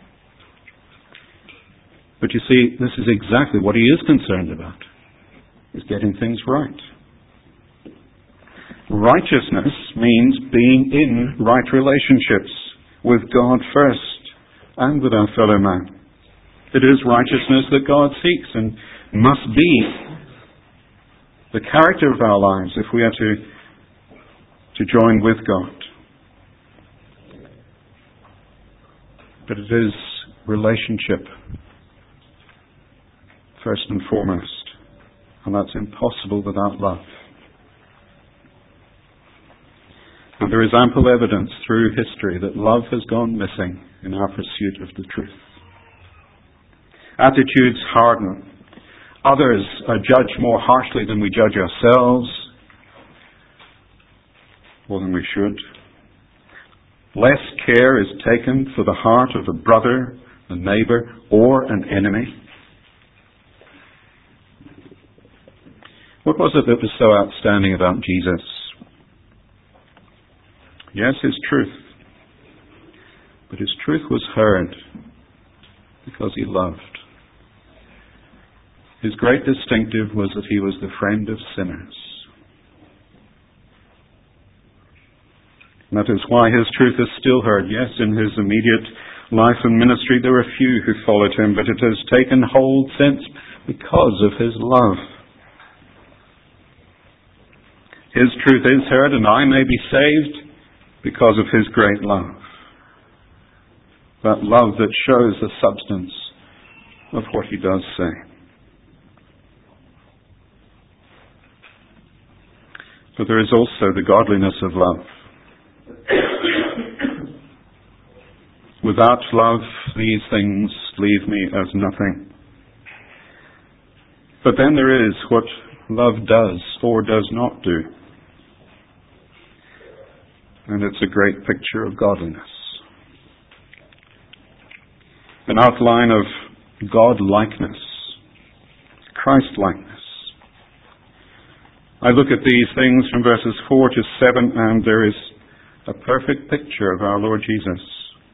Speaker 1: But you see, this is exactly what he is concerned about, is getting things right. Righteousness means being in right relationships with God first and with our fellow man. It is righteousness that God seeks and must be the character of our lives if we are to, to join with God. But it is relationship first and foremost, and that's impossible without love. And there is ample evidence through history that love has gone missing in our pursuit of the truth. Attitudes harden. Others are judged more harshly than we judge ourselves, or than we should. Less care is taken for the heart of a brother, a neighbour, or an enemy. What was it that was so outstanding about Jesus? Yes, his truth. But his truth was heard because he loved. His great distinctive was that he was the friend of sinners. And that is why his truth is still heard. Yes, in his immediate life and ministry there were few who followed him, but it has taken hold since because of his love. His truth is heard, and I may be saved because of his great love. That love that shows the substance of what he does say. But there is also the godliness of love. Without love, these things leave me as nothing. But then there is what love does or does not do. And it's a great picture of godliness. An outline of God-likeness, Christ-likeness. I look at these things from verses four to seven, and there is a perfect picture of our Lord Jesus,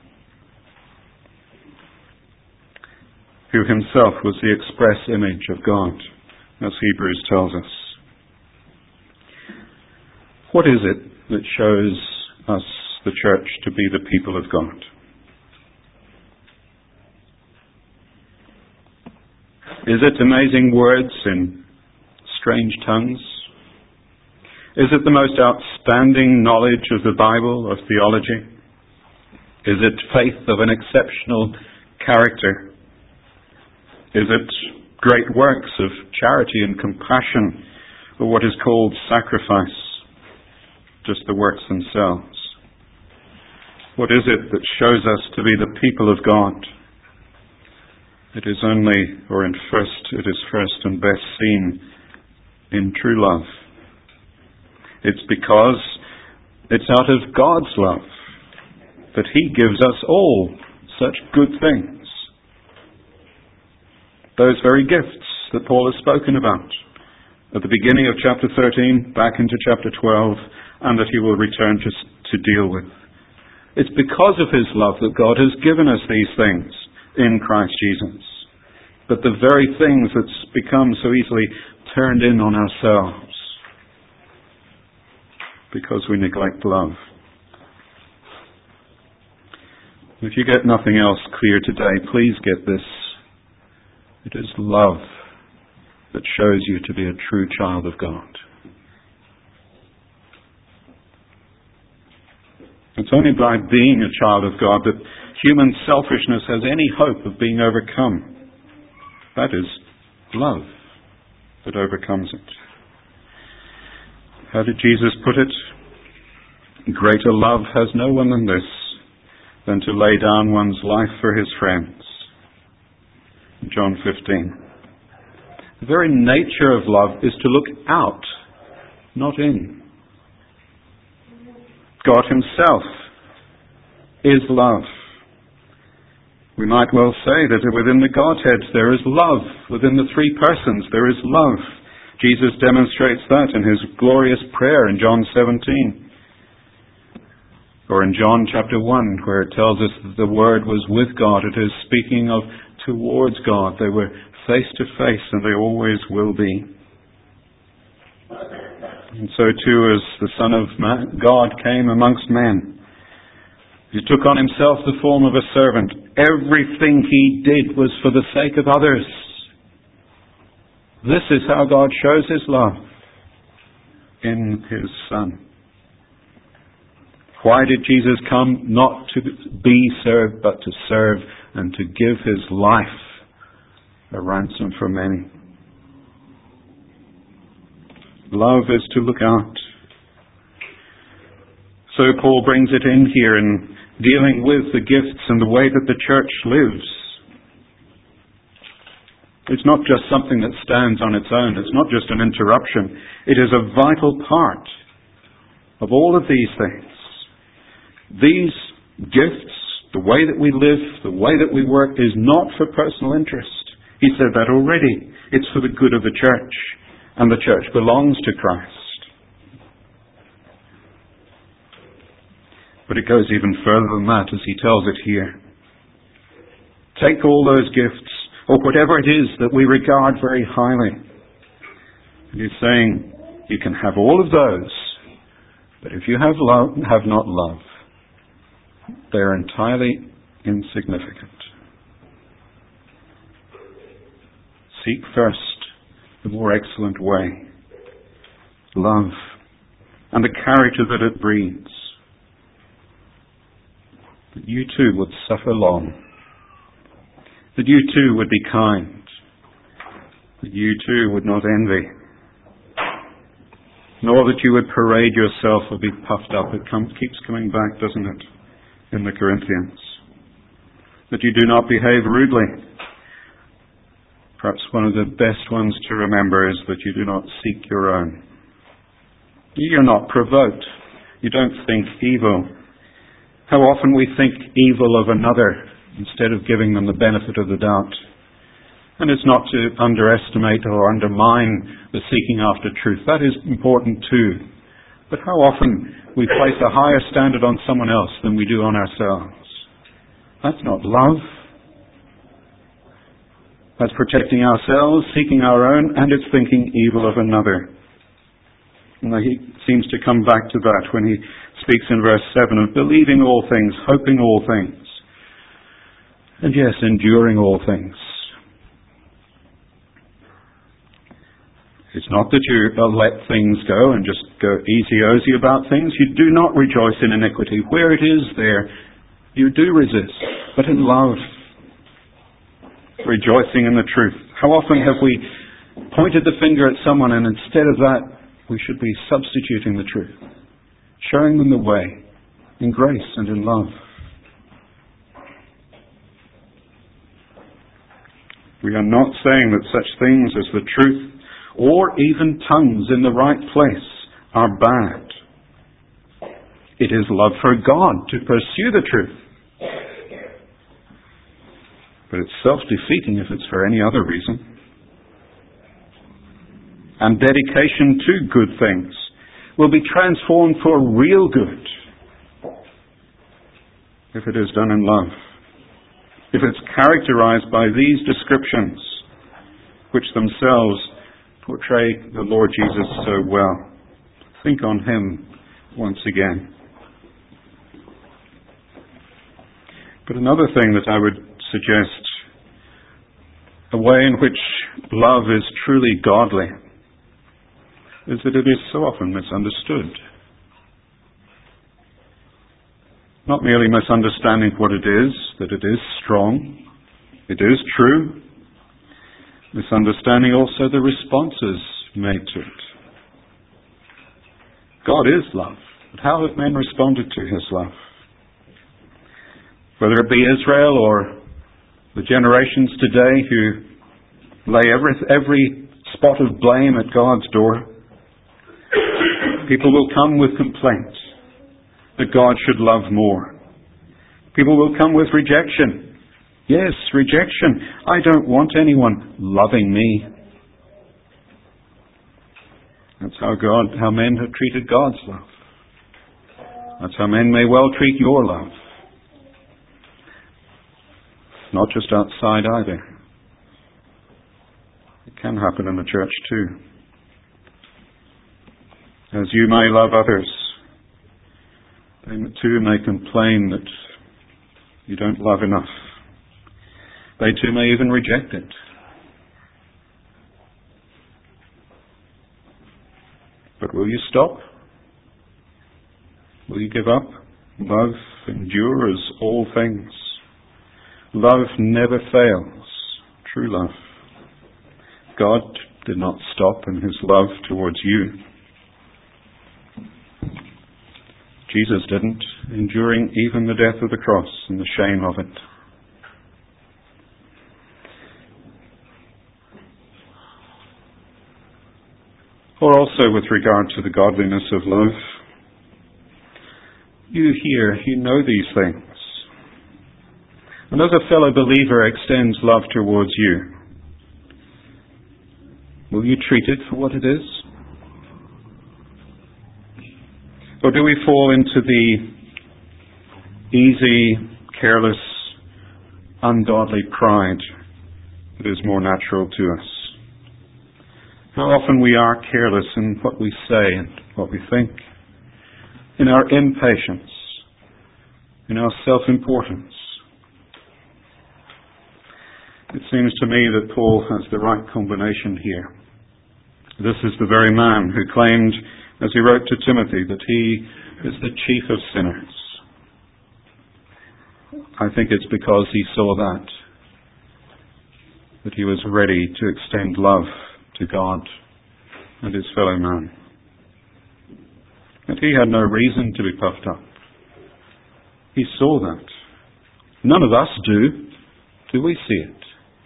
Speaker 1: who himself was the express image of God, as Hebrews tells us. What is it that shows us, the church, to be the people of God? Is it amazing words in strange tongues? Is it the most outstanding knowledge of the Bible, of theology? Is it faith of an exceptional character? Is it great works of charity and compassion, or what is called sacrifice? Just the works themselves. What is it that shows us to be the people of God? It is only, or in first, it is first and best seen in true love. It's because it's out of God's love that He gives us all such good things. Those very gifts that Paul has spoken about at the beginning of chapter thirteen, back into chapter twelve, and that He will return to, to deal with. It's because of His love that God has given us these things in Christ Jesus. But the very things that's become so easily turned in on ourselves because we neglect love. If you get nothing else clear today, please get this. It is love that shows you to be a true child of God. It's only by being a child of God that human selfishness has any hope of being overcome. That is love that overcomes it. How did Jesus put it? Greater love has no one than this, than to lay down one's life for his friends. John fifteen. The very nature of love is to look out, not in. God Himself is love. We might well say that within the Godhead there is love. Within the three persons there is love. Jesus demonstrates that in His glorious prayer in John seventeen. Or in John chapter one, where it tells us that the Word was with God. It is speaking of towards God. They were face to face, and they always will be. And so too, as the Son of Man, God came amongst men, He took on Himself the form of a servant. Everything He did was for the sake of others. This is how God shows His love in His Son. Why did Jesus come? Not to be served, but to serve and to give His life a ransom for many. Love is to look out. So Paul brings it in here in dealing with the gifts and the way that the church lives. It's not just something that stands on its own. It's not just an interruption. It is a vital part of all of these things. These gifts, the way that we live, the way that we work, is not for personal interest. He said that already. It's for the good of the church. And the church belongs to Christ. But it goes even further than that, as he tells it here. Take all those gifts, or whatever it is that we regard very highly. And he's saying, you can have all of those, but if you have love, have not love, they are entirely insignificant. Seek first the more excellent way, love, and the character that it breeds. That you too would suffer long, that you too would be kind, that you too would not envy, nor that you would parade yourself or be puffed up. It comes, keeps coming back, doesn't it, in the Corinthians. That you do not behave rudely. Perhaps one of the best ones to remember is that you do not seek your own. You're not provoked. You don't think evil. How often we think evil of another instead of giving them the benefit of the doubt. And it's not to underestimate or undermine the seeking after truth. That is important too. But how often we place a higher standard on someone else than we do on ourselves. That's not love. That's protecting ourselves, seeking our own, and it's thinking evil of another. And he seems to come back to that when he speaks in verse seven of believing all things, hoping all things, and yes, enduring all things. It's not that you uh, let things go and just go easy-ozy about things. You do not rejoice in iniquity. Where it is there, you do resist, but in love, rejoicing in the truth. How often have we pointed the finger at someone, and instead of that, we should be substituting the truth, showing them the way in grace and in love. We are not saying that such things as the truth or even tongues in the right place are bad. It is love for God to pursue the truth. But it's self-defeating if it's for any other reason. And dedication to good things will be transformed for real good if it is done in love. If it's characterized by these descriptions, which themselves portray the Lord Jesus so well. Think on Him once again. But another thing that I would suggest, a way in which love is truly godly, is that it is so often misunderstood. Not merely misunderstanding what it is, that it is strong, it is true, misunderstanding also the responses made to it. God is love, but how have men responded to His love? Whether it be Israel or the generations today who lay every, every spot of blame at God's door, people will come with complaints that God should love more. People will come with rejection. Yes, rejection. I don't want anyone loving me. That's how God, how men have treated God's love. That's how men may well treat your love. Not just outside either. It can happen in the church too. As you may love others, they too may complain that you don't love enough. They too may even reject it. But will you stop? Will you give up? Love endures all things. Love never fails. True love. God did not stop in His love towards you. Jesus didn't, enduring even the death of the cross and the shame of it. Or also with regard to the godliness of love, you hear, you know these things. And as a fellow believer extends love towards you, will you treat it for what it is? Or do we fall into the easy, careless, ungodly pride that is more natural to us? How often we are careless in what we say and what we think, in our impatience, in our self-importance. It seems to me that Paul has the right combination here. This is the very man who claimed, as he wrote to Timothy, that he is the chief of sinners. I think it's because he saw that, that he was ready to extend love to God and his fellow man. And he had no reason to be puffed up. He saw that. None of us do. Do we see it?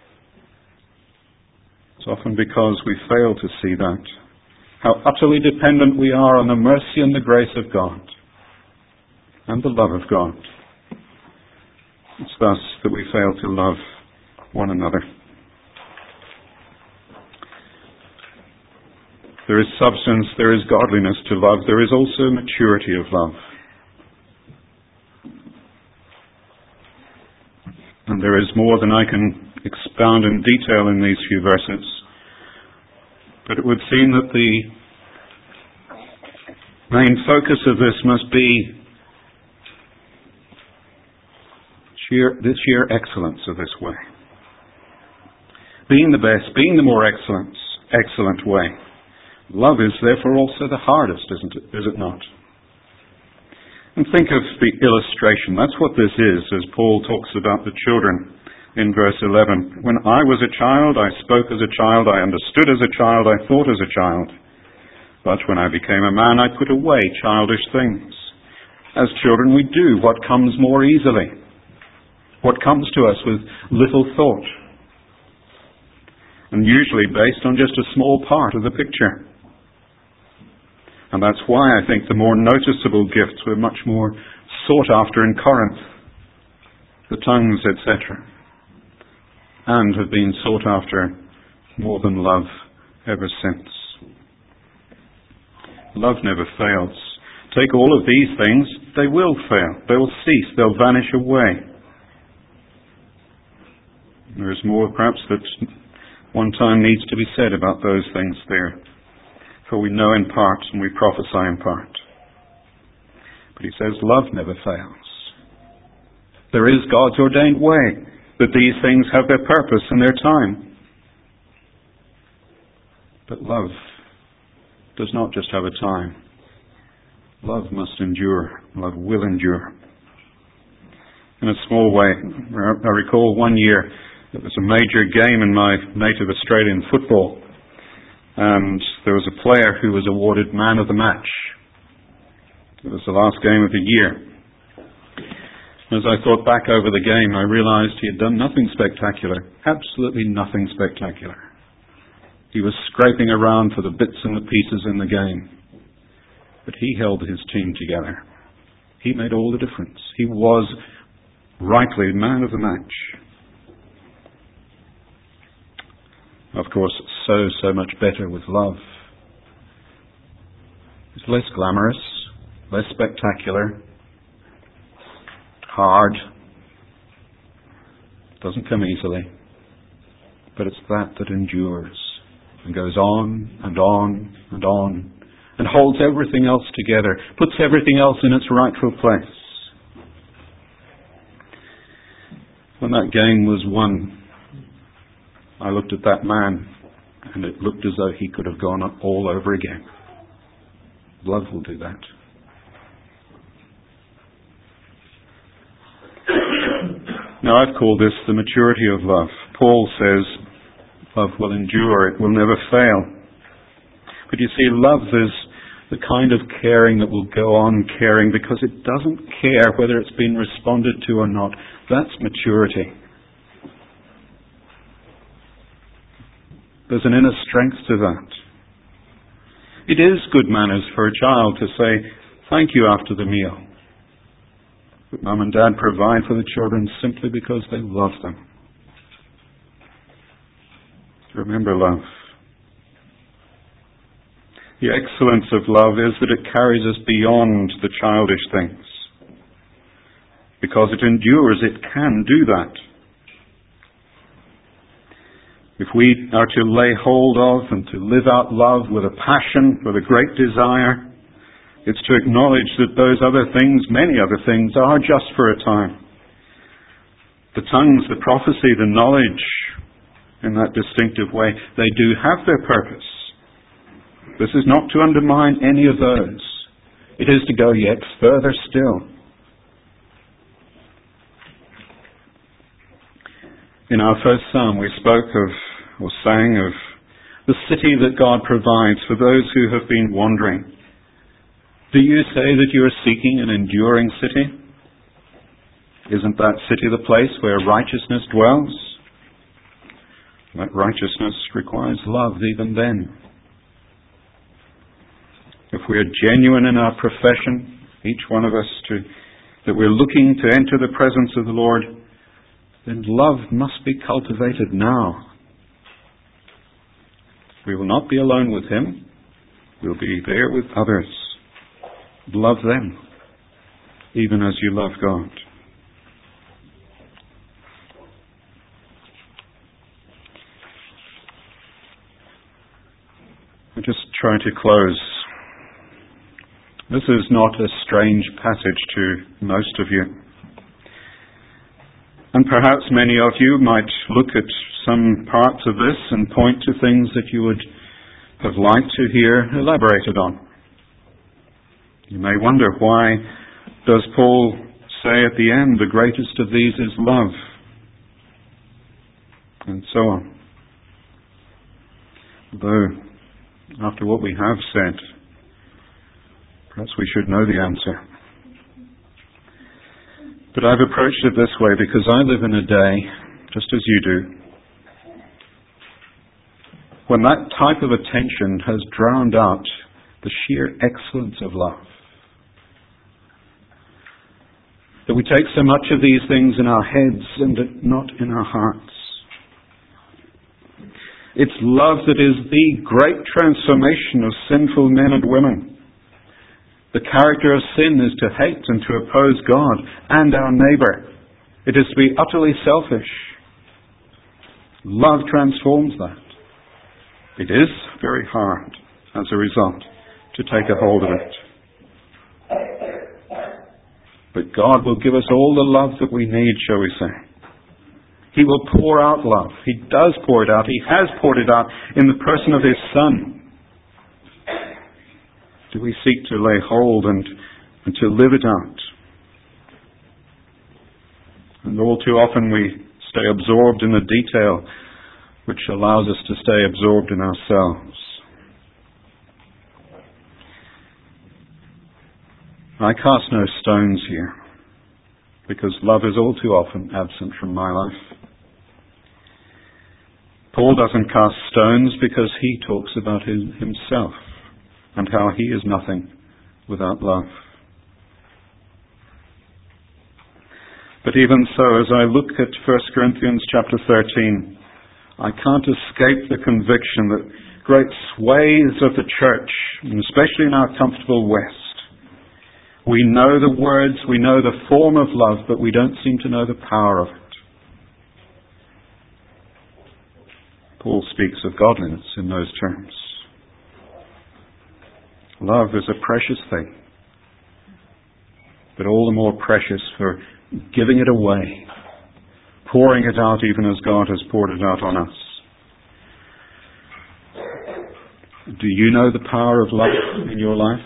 Speaker 1: It's often because we fail to see that. How utterly dependent we are on the mercy and the grace of God and the love of God. It's thus that we fail to love one another. There is substance, there is godliness to love, there is also maturity of love. And there is more than I can expound in detail in these few verses. But it would seem that the main focus of this must be sheer, the sheer excellence of this way. Being the best, being the more excellent, excellent way. Love is therefore also the hardest, isn't it? Is it not? And think of the illustration. That's what this is, as Paul talks about the children in verse eleven. When I was a child, I spoke as a child, I understood as a child, I thought as a child. But when I became a man, I put away childish things. As children, we do what comes more easily, what comes to us with little thought, and usually based on just a small part of the picture. And that's why I think the more noticeable gifts were much more sought after in Corinth, the tongues, et cetera, and have been sought after more than love ever since. Love never fails. Take all of these things, they will fail. They will cease. They'll vanish away. There is more, perhaps, that one time needs to be said about those things there. For we know in part and we prophesy in part. But he says love never fails. There is God's ordained way that these things have their purpose and their time. But love does not just have a time. Love must endure. Love will endure. In a small way, I recall one year it was a major game in my native Australian football, and there was a player who was awarded man of the match. It was the last game of the year. As I thought back over the game, I realized he had done nothing spectacular, absolutely nothing spectacular. He was scraping around for the bits and the pieces in the game. But he held his team together. He made all the difference. He was rightly man of the match. Of course, so, so much better with love. It's less glamorous, less spectacular, hard. Doesn't come easily. But it's that that endures and goes on and on and on and holds everything else together, puts everything else in its rightful place. When that game was won, I looked at that man and it looked as though he could have gone up all over again. Love will do that. Now, I've called this the maturity of love. Paul says love will endure, it will never fail. But you see, love is the kind of caring that will go on caring because it doesn't care whether it's been responded to or not. That's maturity. There's an inner strength to that. It is good manners for a child to say, thank you after the meal. But Mum and Dad provide for the children simply because they love them. Remember love. The excellence of love is that it carries us beyond the childish things. Because it endures, it can do that. If we are to lay hold of and to live out love with a passion, with a great desire, it's to acknowledge that those other things, many other things, are just for a time. The tongues, the prophecy, the knowledge, in that distinctive way, they do have their purpose. This is not to undermine any of those. It is to go yet further still. In our first psalm, we spoke of, or sang of, the city that God provides for those who have been wandering. Do you say that you are seeking an enduring city? Isn't that city the place where righteousness dwells? That righteousness requires love even then. If we are genuine in our profession, each one of us, to, that we're looking to enter the presence of the Lord, then love must be cultivated now. We will not be alone with Him. We'll be there with others. Love them, even as you love God. I just try to close. This is not a strange passage to most of you. And perhaps many of you might look at some parts of this and point to things that you would have liked to hear elaborated on. You may wonder, why does Paul say at the end, the greatest of these is love? And so on. Though, after what we have said, perhaps we should know the answer. But I've approached it this way because I live in a day, just as you do, when that type of attention has drowned out the sheer excellence of love. That we take so much of these things in our heads and not in our hearts. It's love that is the great transformation of sinful men and women. The character of sin is to hate and to oppose God and our neighbour. It is to be utterly selfish. Love transforms that. It is very hard, as a result, to take a hold of it. But God will give us all the love that we need, shall we say. He will pour out love. He does pour it out. He has poured it out in the person of His Son. Do we seek to lay hold and, and to live it out? And all too often we stay absorbed in the detail, which allows us to stay absorbed in ourselves. I cast no stones here, because love is all too often absent from my life. Paul doesn't cast stones because he talks about his, himself and how he is nothing without love. But even so, as I look at First Corinthians chapter thirteen, I can't escape the conviction that great swathes of the church, and especially in our comfortable West, we know the words, we know the form of love, but we don't seem to know the power of it. Paul speaks of godliness in those terms. Love is a precious thing, but all the more precious for giving it away, pouring it out even as God has poured it out on us. Do you know the power of love in your life?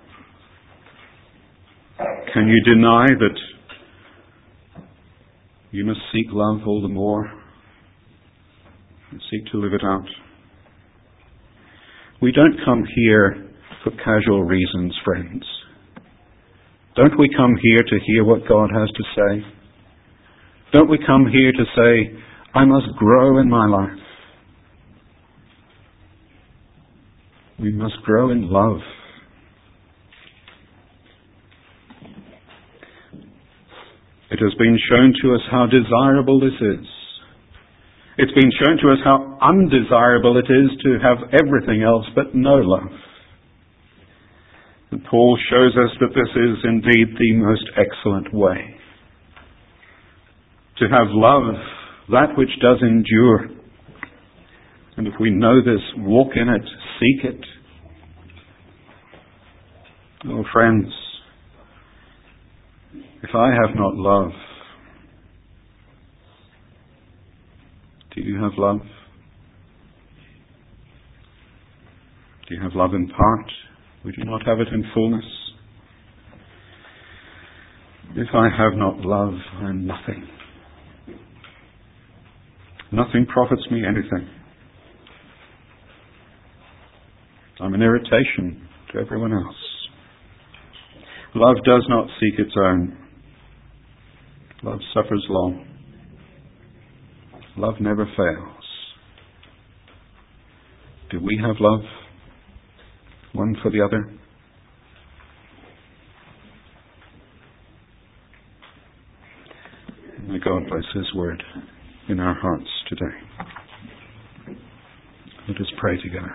Speaker 1: Can you deny that you must seek love all the more and seek to live it out? We don't come here for casual reasons, friends. Don't we come here to hear what God has to say? Don't we come here to say, I must grow in my life? We must grow in love. It has been shown to us how desirable this is. It's been shown to us how undesirable it is to have everything else but no love. And Paul shows us that this is indeed the most excellent way. To have love, that which does endure. And if we know this, walk in it, seek it. Oh, friends, if I have not love, do you have love? Do you have love in part? Would you not have it in fullness? If I have not love, I am nothing. Nothing profits me anything. I'm an irritation to everyone else. Love does not seek its own. Love suffers long. Love never fails. Do we have love, one for the other? May God bless His word in our hearts today. Let us pray together.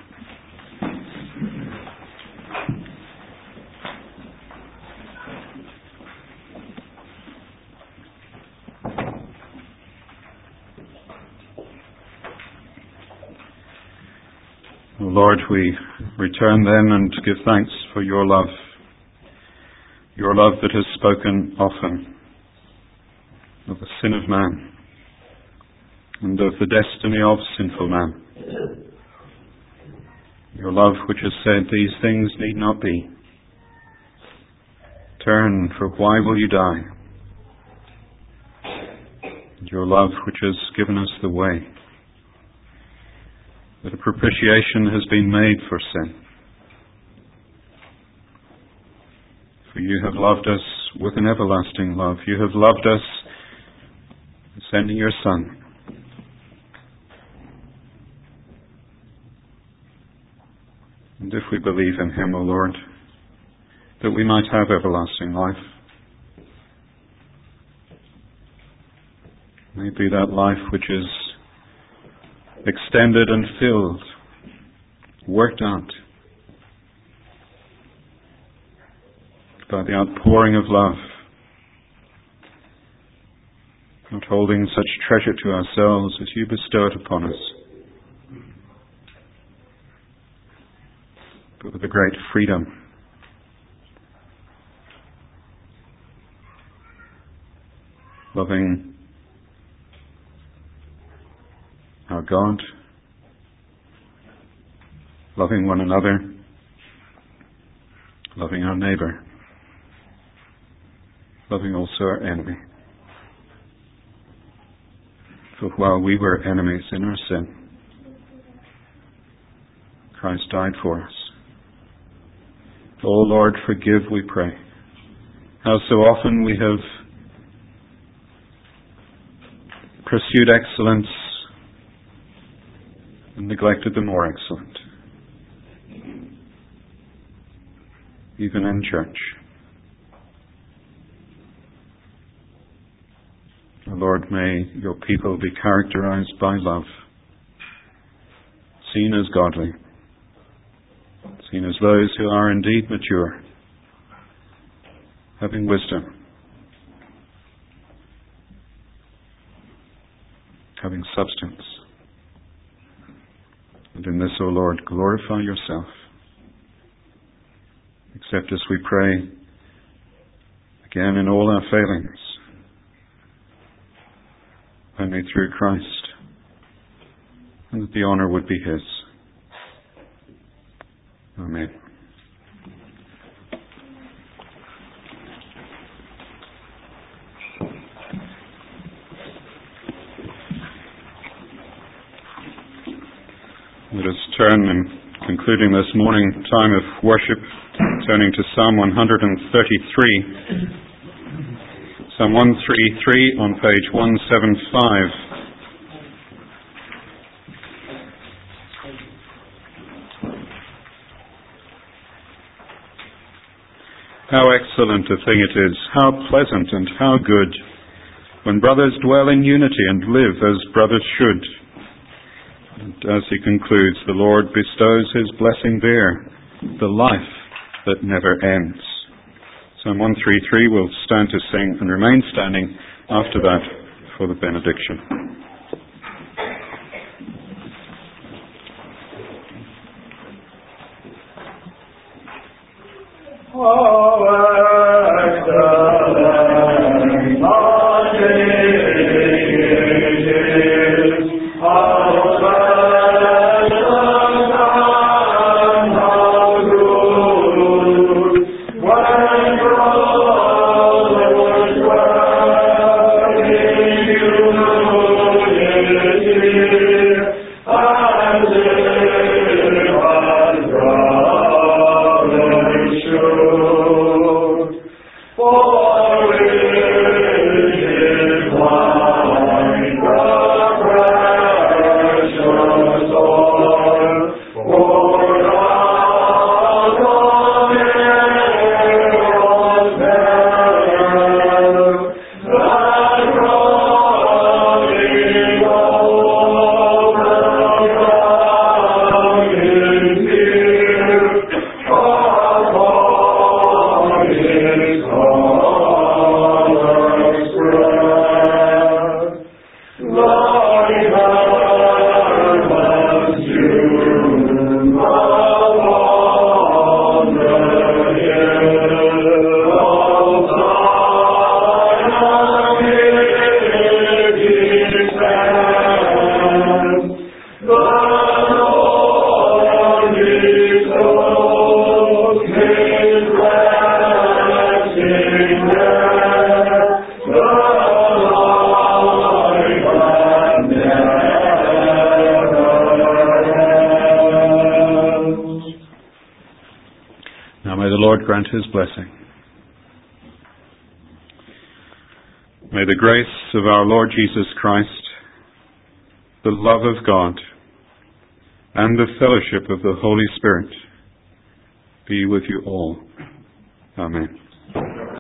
Speaker 1: Lord, we return then and give thanks for your love, your love that has spoken often of the sin of man and of the destiny of sinful man. Your love which has said these things need not be. Turn, for why will you die? And your love which has given us the way, that a propitiation has been made for sin. For you have loved us with an everlasting love. You have loved us, sending your Son. And if we believe in him, O Lord, that we might have everlasting life, may it be that life which is extended and filled, worked out by the outpouring of love, not holding such treasure to ourselves as you bestow it upon us, but with a great freedom, loving our God, loving one another, loving our neighbour, loving also our enemy. For while we were enemies in our sin, Christ died for us. O Lord, forgive, we pray, how so often we have pursued excellence and neglected the more excellent, even in church. O Lord, may your people be characterized by love, seen as godly, seen as those who are indeed mature, having wisdom, having substance. And in this, O Lord, glorify yourself. Accept us, we pray, again in all our failings, only through Christ, and that the honour would be his. Amen. Let us turn, in concluding this morning time of worship, turning to Psalm one thirty-three. Psalm one thirty-three on page one seventy-five. How excellent a thing it is, how pleasant and how good, when brothers dwell in unity and live as brothers should. And as he concludes, the Lord bestows his blessing there, the life that never ends. Psalm one thirty-three will stand to sing and remain standing after that for the benediction.
Speaker 2: Sure.
Speaker 1: Lord grant his blessing. May the grace of our Lord Jesus Christ, the love of God, and the fellowship of the Holy Spirit be with you all. Amen.